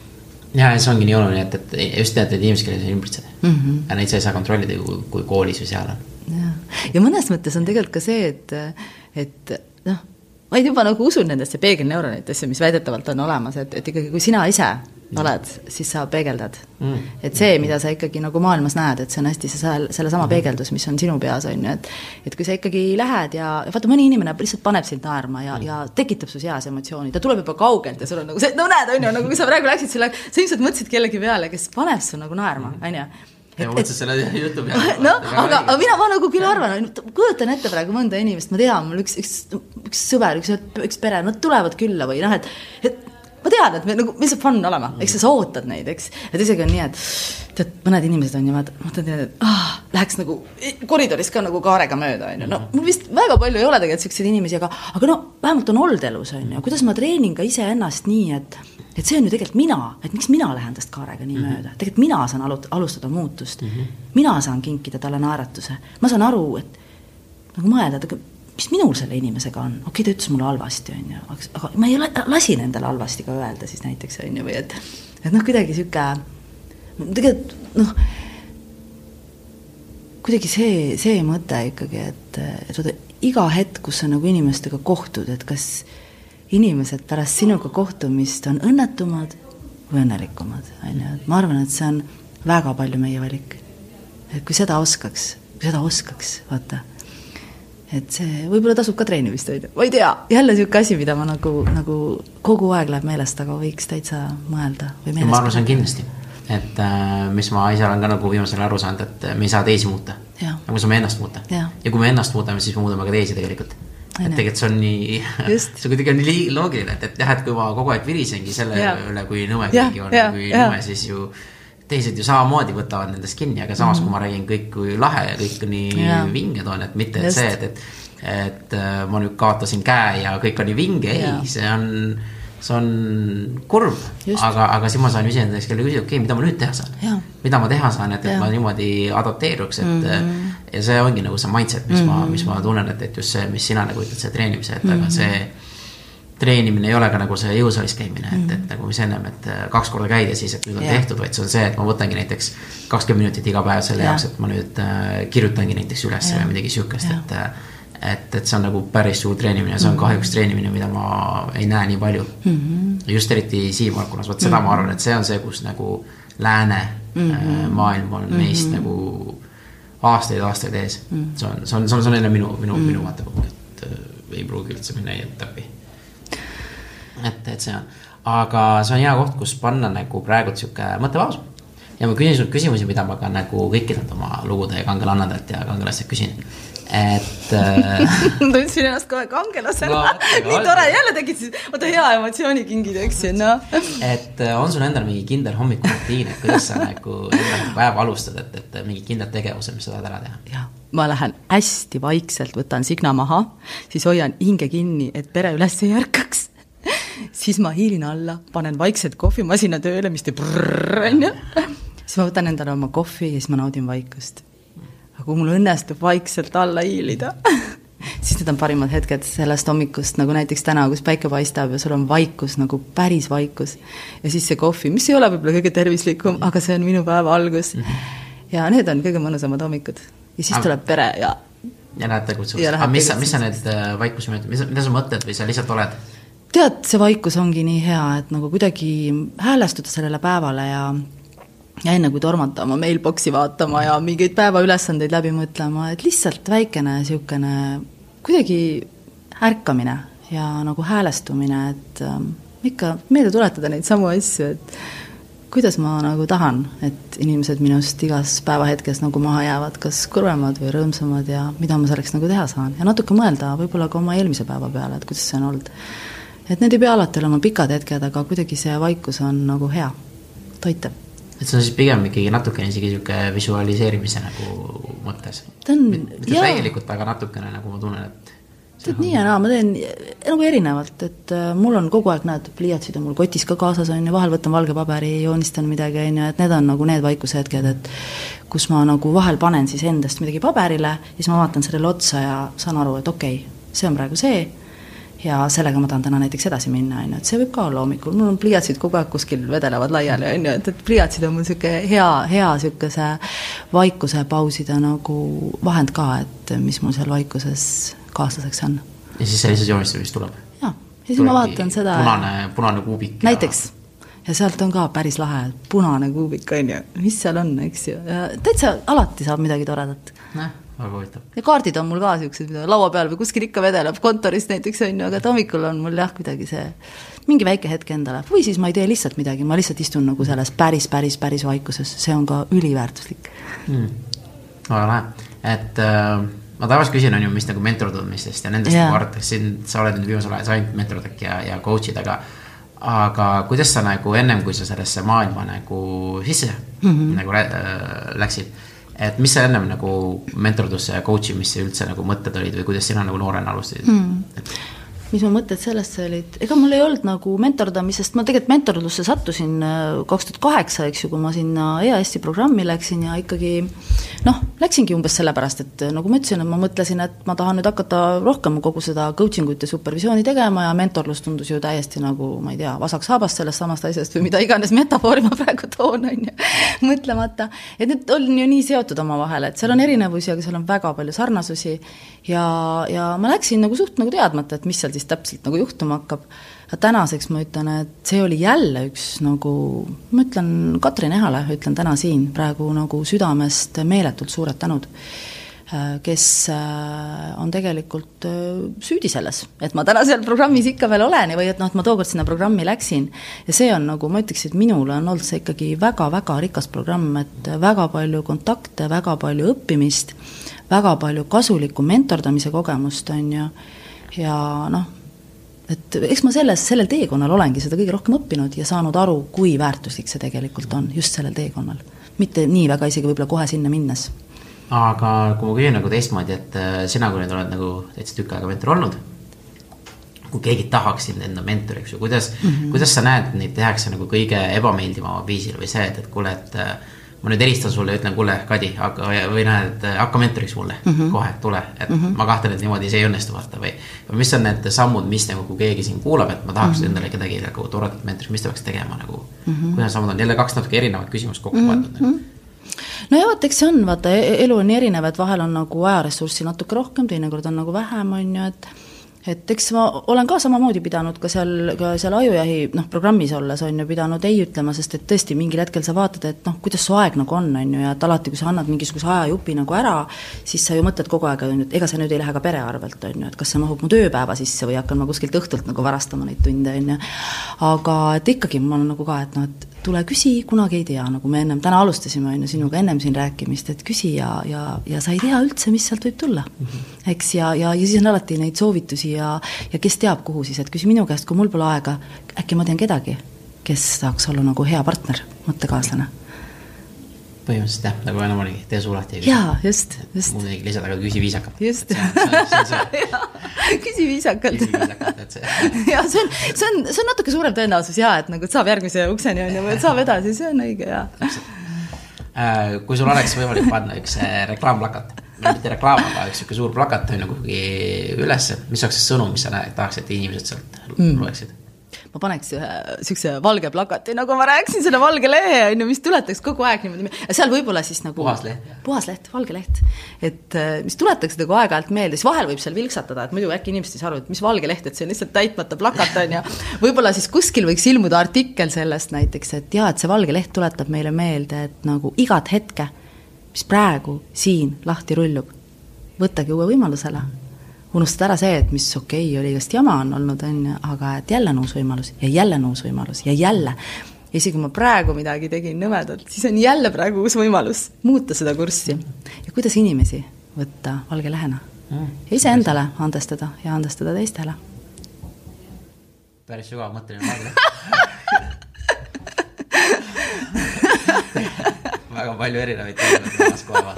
ja see ongi nii oluline, et just tead, et inimesed, kelle sa ümbritsed. Ja neid sa ei saa kontrollida, kui koolis või seal on. Ja mõnes mõttes on tegelikult ka see, et ma ei juba nagu usun nendesse peegelneuronitesse, mis väidetavalt on olemas, et ikkagi kui sina ise oled, siis sa peegeldad. Et see, mida sa ikkagi nagu maailmas näed, et see on hästi selle sama peegeldus, mis on sinu peas, on ju, et kui sa ikkagi lähed ja vaata, mõni inimene lihtsalt paneb sind naerma ja tekitab sus heas emotsiooni, ta tuleb juba kaugelt ja sul on nagu see, näed, on ju, nagu kui sa praegu läksid sa ilmselt mõtlesid kellegi peale, kes paneb su nagu naerma, on ju. Ja ma mõtlesin selle jutu peale. Aga ma nagu küll arvan, kujutan ette praegu mõnda inimest, ma tean, mul üks sõber, üks pere, nad tulevad külla või et ma tean, et meil saab fun olema, eks sa ootad neid, eks, et isegi on nii, et mõned inimesed on ja ma mõtlen, et läheks nagu koridoris ka nagu kaarega mööda, on ju, mul vist väga palju ei ole tegelikult selliseid inimesi, aga vähemalt on olnud elus, on ju, kuidas ma treenin ka ise ennast nii, et see on ju tegelikult mina, et miks mina lähen tast kaarega nii mööda, tegelikult mina saan alustada muutust, mina saan kinkida talle naeratuse, ma saan aru, et nagu mõelda, et mis minul selle inimesega on, okei, ta ütles mulle halvasti, on ju, aga ma ei lasi nendele halvasti ka öelda siis näiteks, on ju, või et kuidagi süke, tegelikult, kuidagi see mõte ikkagi, et iga hetk, kus sa nagu inimestega kohtud, et kas inimesed pärast sinuga kohtumist on õnnetumad või õnnelikumad, on ju, et ma arvan, et see on väga palju meie valik, et kui seda oskaks, vaata, et see võib-olla tasub ka treenimist, ma ei tea, jälle siuke asi, mida ma nagu kogu aeg läheb meelest, aga võiks täitsa mõelda või meelest. Ma arvan, see on kindlasti, et mis ma ise olen ka nagu viimasel aru saanud, et me ei saa teisi muuta, nagu saame ennast muuta ja kui me ennast muudame, siis me muudame ka teisi tegelikult, et tegelikult see on nii see kuidagi on nii loogiline, et jah, et kui ma kogu aeg virisengi selle üle, kui nõme keegi on, kui nõme, siis ju teised ju samamoodi võtavad nendest kinni, aga samas kui ma räägin kõik kui lahe ja kõik nii vinged on, et mitte et see, et ma nüüd kaotasin käe ja kõik on nii vinge, ei, see on kurb, aga siis ma saan ise kelle küsida, okei, mida ma nüüd teha saan? Mida ma teha saan, et ma niimoodi adapteeruks, ja see ongi nagu see mindset, mis ma tunnen, et just see, mis sina nagu ütled, see treenimise, et aga see treenimine ei ole ka nagu see jõusaalis käimine, et nagu mis ennem, et 2 korda käid ja siis, et nüüd on tehtud, vaid see on see, et ma võtangi näiteks 20 minutit iga päev selle jaoks, et ma nüüd kirjutangi näiteks üles või midagi sihukest, et see on nagu päris suur treenimine ja see on kahjuks treenimine, mida ma ei näe nii palju. Just eriti Siim-Markunas, võt seda ma arvan, et see on see, kus nagu lääne maailm on meist nagu aastaid ees. See on enne minu vaatepunkt, et ei pruugi üldse minna täppi. Et see on, aga see on hea koht, kus panna nagu praegu siuke mõttepaus ja ma küsin sult küsimusi, mida ma ka nagu kõikidelt oma lugude ja kangelannadelt ja kangelastelt küsin, et tundsin ennast kohe kangelasena. Nii tore, jälle tegid siis, hea emotsioonikingid, eks ju, no. Et on sul endal mingi kindel hommikurutiin, et kuidas sa nagu päeva alustad, et mingi kindel tegevuse, mis sa tahad ära teha? Jah, ma lähen hästi vaikselt, võtan signa maha, siis hoian hinge kinni, et pere üles ei ärkaks. Siis ma hiilin alla, panen vaikselt kohvimasina tööle, mis teeb brrrr, siis ma võtan endale oma kohvi ja siis ma naudin vaikust. Aga kui mul õnnestub vaikselt alla hiilida, siis need on parimad hetked sellest hommikust, nagu näiteks täna, kus päike paistab ja sul on vaikus, nagu päris vaikus. Ja siis see kohvi, mis ei ole võib-olla kõige tervislikum, aga see on minu päeva algus. Ja need on kõige mõnusamad hommikud. Ja siis tuleb pere ja läheb tegutsuks. Aga mis sa need vaikused, mida sa mõtled või sa lihtsalt oled? Tead, see vaikus ongi nii hea, et nagu kuidagi häälestuda sellele päevale ja enne kui tormata oma mailboxi vaatama ja mingeid päeva ülesandeid läbi mõtlema, et lihtsalt väikene siukene kuidagi ärkamine ja nagu häälestumine, et ikka meelde tuletada neid samu asju, et kuidas ma nagu tahan, et inimesed minust igas päevahetkes nagu maha jäävad, kas kurvemad või rõõmsamad ja mida ma selleks nagu teha saan. Ja natuke mõelda võib-olla ka oma eelmise päeva peale, et kuidas see on olnud. Et need ei pea alati olema pikad hetked, aga kuidagi see vaikus on nagu hea, toitev. Et see on siis pigem ikkagi natukene isegi siuke visualiseerimise nagu mõttes. Mitte täielikult, aga natukene nagu ma tunnen, et tead nii ja naa, ma teen nagu erinevalt, et mul on kogu aeg näed pliiatsid ja mul kotis ka kaasas on ja vahel võtan valge paberi, joonistan midagi, et need on nagu need vaikushetked, et kus ma nagu vahel panen siis endast midagi paberile ja siis ma vaatan sellele otsa ja saan aru, et okei, see on praegu see ja sellega ma tahan täna näiteks edasi minna, et see võib ka olla hommikul, mul on pliiatsid kogu aeg kuskil vedelevad laiali, et pliiatsid on mul siuke hea siukese vaikuse pausida nagu vahend ka, et mis mul seal vaikuses kaaslaseks on. Ja siis see lihtsalt joonistamist tuleb? Jah, ja siis ma vaatan seda punane kuubik näiteks ja sealt on ka päris lahe punane kuubik, mis seal on, eks ju ja täitsa alati saab midagi toredat ja kaardid on mul ka siuksed, mida laua peal või kuskil ikka vedeleb kontorist näiteks on ju, aga hommikul on mul jah kuidagi see mingi väike hetk endale või siis ma ei tee lihtsalt midagi, ma lihtsalt istun nagu selles päris vaikuses, see on ka üliväärtuslik. Väga lahe, et ma tavaliselt küsin on ju, mis nagu mentordumistest ja nendest nagu arvatakse, sa oled nüüd viimasel ajal ainult mentordak ja coachid, aga kuidas sa nagu ennem, kui sa sellesse maailma nagu sisse nagu läksid, et mis sa ennem nagu mentordusse ja coachimisse üldse nagu mõtted olid või kuidas sina nagu noorena alustasid? Mis ma mõtted sellesse olid? Ega mul ei olnud nagu mentordamisest, ma tegelikult mentordusse sattusin 2008, eks ju, kui ma sinna EAS-i programmi läksin ja ikkagi läksingi umbes sellepärast, et nagu ma ütlesin, et ma mõtlesin, et ma tahan nüüd hakata rohkem kogu seda coachingut ja supervisiooni tegema ja mentorlus tundus ju täiesti nagu, ma ei tea, vasak saabast sellest samast asjast või mida iganes metafoori ma praegu toon, on ju, mõtlemata. Et need on ju nii seotud oma vahel, et seal on erinevusi, aga seal on väga palju sarnasusi ja ma läksin nagu suht nagu teadmata, et mis seal siis täpselt nagu juhtuma hakkab. Tänaseks ma ütlen, et see oli jälle üks nagu, ma ütlen Katrin Ehale, ütlen täna siin praegu nagu südamest meeletult suured tänud, kes on tegelikult süüdi selles, et ma täna seal programmis ikka veel olen või et ma tookord sinna programmi läksin ja see on nagu, ma ütleks, et minule on olnud see ikkagi väga-väga rikas programm, et väga palju kontakte, väga palju õppimist, väga palju kasulikku mentordamise kogemust on ju ja et eks ma sellel teekonnal olengi seda kõige rohkem õppinud ja saanud aru, kui väärtuslik see tegelikult on just sellel teekonnal. Mitte nii väga isegi võib-olla kohe sinna minnes. Aga kui ma küsin nagu teistmoodi, et sina kui nüüd oled nagu täitsa tükk aega mentor olnud, kui keegi tahaks sind enda mentoriks, kuidas sa näed, neid tehakse nagu kõige ebameeldivama viisil või see, et kuule, et ma nüüd helistan sulle ja ütlen, kuule, Kadi, või näed, hakka mentoriks mulle, kohe, tule, et ma kahtlen, et niimoodi see ei õnnestu vaata või mis on need sammud, mis nagu keegi siin kuulab, et ma tahaks endale kedagi nagu toredat mentoriks, mis ta peaks tegema nagu, kuidas sammud on, jälle kaks natuke erinevad küsimus kokku pandud. No ja vaata, eks see on, vaata, elu on nii erinev, et vahel on nagu ajaressurssi natuke rohkem, teinekord on nagu vähem, on ju, et eks ma olen ka samamoodi pidanud ka seal ajujahi programmis olles on ju pidanud ei ütlema, sest et tõesti mingil hetkel sa vaatad, et kuidas su aeg nagu on ju, ja et alati, kui sa annad mingisuguse ajajupi nagu ära, siis sa ju mõtled kogu aeg, et ega see nüüd ei lähe ka pere arvelt on ju, et kas see mahub mu tööpäeva sisse või hakkan ma kuskilt õhtult nagu varastama neid tunde on ju, aga et ikkagi ma olen nagu ka, et et tule küsi, kunagi ei tea, nagu me ennem täna alustasime on ju sinuga ennem siin rääkimist, et küsi ja sa ei tea üldse, mis sealt võib tulla. Eks, ja siis on alati neid soovitusi ja kes teab kuhu siis, et küsi minu käest, kui mul pole aega, äkki ma tean kedagi, kes saaks olla nagu hea partner, mõttekaaslane. Põhimõtteliselt jah, nagu enam oligi, tee suu lahti. Jaa, just. Muud ei lisada, aga küsi viisakalt. Just. Küsi viisakalt. Ja see on natuke suurem tõenäosus, et nagu saab järgmise ukseni on ja saab edasi, see on õige, Kui sul oleks võimalik panna üks reklaamplakat, mitte reklaam, aga üks suur plakat on kuhugi üles, mis oleks see sõnum, mis sa tahaks, et inimesed sealt loeksid? Ma paneks ühe valge plakati, nagu ma rääksin, selle valge lehe, mis tuletaks kogu aeg niimoodi. Seal võib-olla siis nagu... Puhas leht, valge leht. Et mis tuletaks nagu aeg-ajalt meelde, siis vahel võib seal vilksatada, et muidu äkki inimesed ei saa aru, et mis valge leht, et see on lihtsalt täitmata plakat on ja võib-olla siis kuskil võiks ilmuda artikkel sellest näiteks, et et see valge leht tuletab meile meelde, et nagu igat hetke, mis praegu siin lahti rullub, võttagi uue võimalusele. Unustad ära see, et mis oli, kas jama on olnud, aga et jälle uus võimalus ja jälle uus võimalus ja jälle. Ja isegi kui ma praegu midagi tegin nõmedalt, siis on jälle praegu uus võimalus muuta seda kurssi. Ja kuidas inimesi võtta valge lehena? Ja ise endale andestada ja andestada teistele. Päris sügav mõtteline valge. Väga palju erinevaid teevad koha.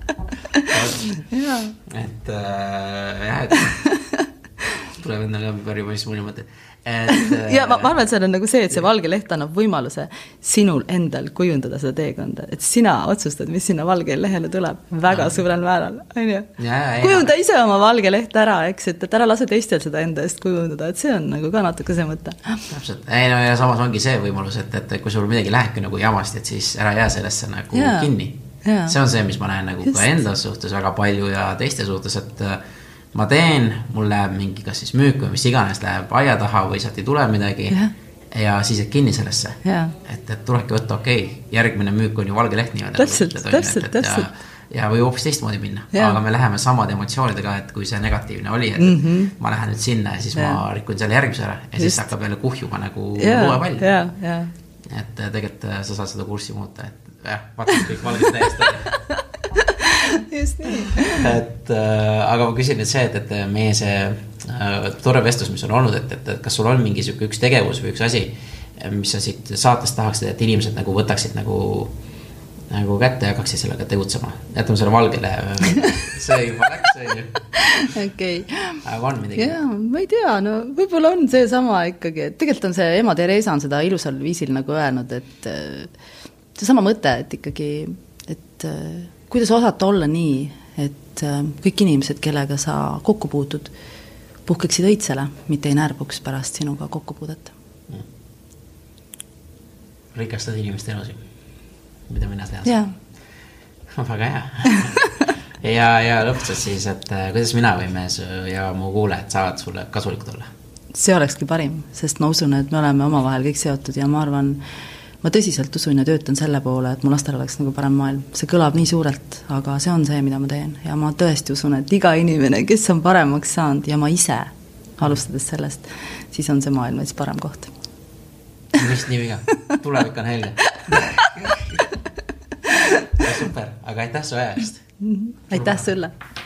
Et tuleb endale pärima, mis mul mõte. Ja ma arvan, et see on nagu see, et see valge leht annab võimaluse sinul endal kujundada seda teekonda, et sina otsustad, mis sinna valge lehele tuleb väga suurel määral, on ju? Kujunda ise oma valge leht ära, eks, et ära lase teistel seda enda eest kujundada, et see on nagu ka natuke see mõte. Täpselt, ja samas ongi see võimalus, et kui sul midagi lähebki nagu jamast, et siis ära jää sellesse nagu kinni. See on see, mis ma näen nagu ka enda suhtes väga palju ja teiste suhtes, et ma teen, mul läheb mingi kas siis müük või mis iganes läheb aia taha või sealt ei tule midagi ja siis et kinni sellesse. Et tulebki võtta, järgmine müük on ju valge leht nii. Täpselt. Ja või hoopis teistmoodi minna. Aga me läheme samade emotsioonidega, et kui see negatiivne oli, et ma lähen nüüd sinna ja siis ma rikun selle järgmise ära ja siis hakkab jälle kuhjuma nagu loepall. Et tegelikult sa saad seda kurssi muuta, et vaatad kõik valged täiesti. Just nii. Aga ma küsin nüüd see, et meie see tore vestlus, mis on olnud, et kas sul on mingi üks tegevus või üks asi, mis sa siit saatest tahaksid, et inimesed nagu võtaksid nagu kätte ja hakkaksid sellega tegutsema. Jätame selle valgele. See juba läks, on ju. Aga on midagi? Jaa, ma ei tea, no võib-olla on see sama ikkagi, et tegelikult on see ema Teresa on seda ilusal viisil nagu öelnud, et see sama mõte, et ikkagi, et kuidas osata olla nii, et kõik inimesed, kellega sa kokku puutud, puhkeksid õitsele, mitte ei närbuks pärast sinuga kokku puudeta. Rikastad inimeste elusi, mida mina tean. Jaa. Väga hea. ja lõputused siis, et kuidas mina või mees ja mu kuulejad saavad sulle kasulikud olla? See olekski parim, sest ma usun, et me oleme omavahel kõik seotud ja ma arvan, ma tõsiselt usun ja töötan selle poole, et mu lastel oleks nagu parem maailm. See kõlab nii suurelt, aga see on see, mida ma teen. Ja ma tõesti usun, et iga inimene, kes on paremaks saanud ja ma ise, alustades sellest, siis on see maailm siis parem koht. Vist nii viga. Tulevik on helge. Super, aga aitäh su ajast. Aitäh sulle.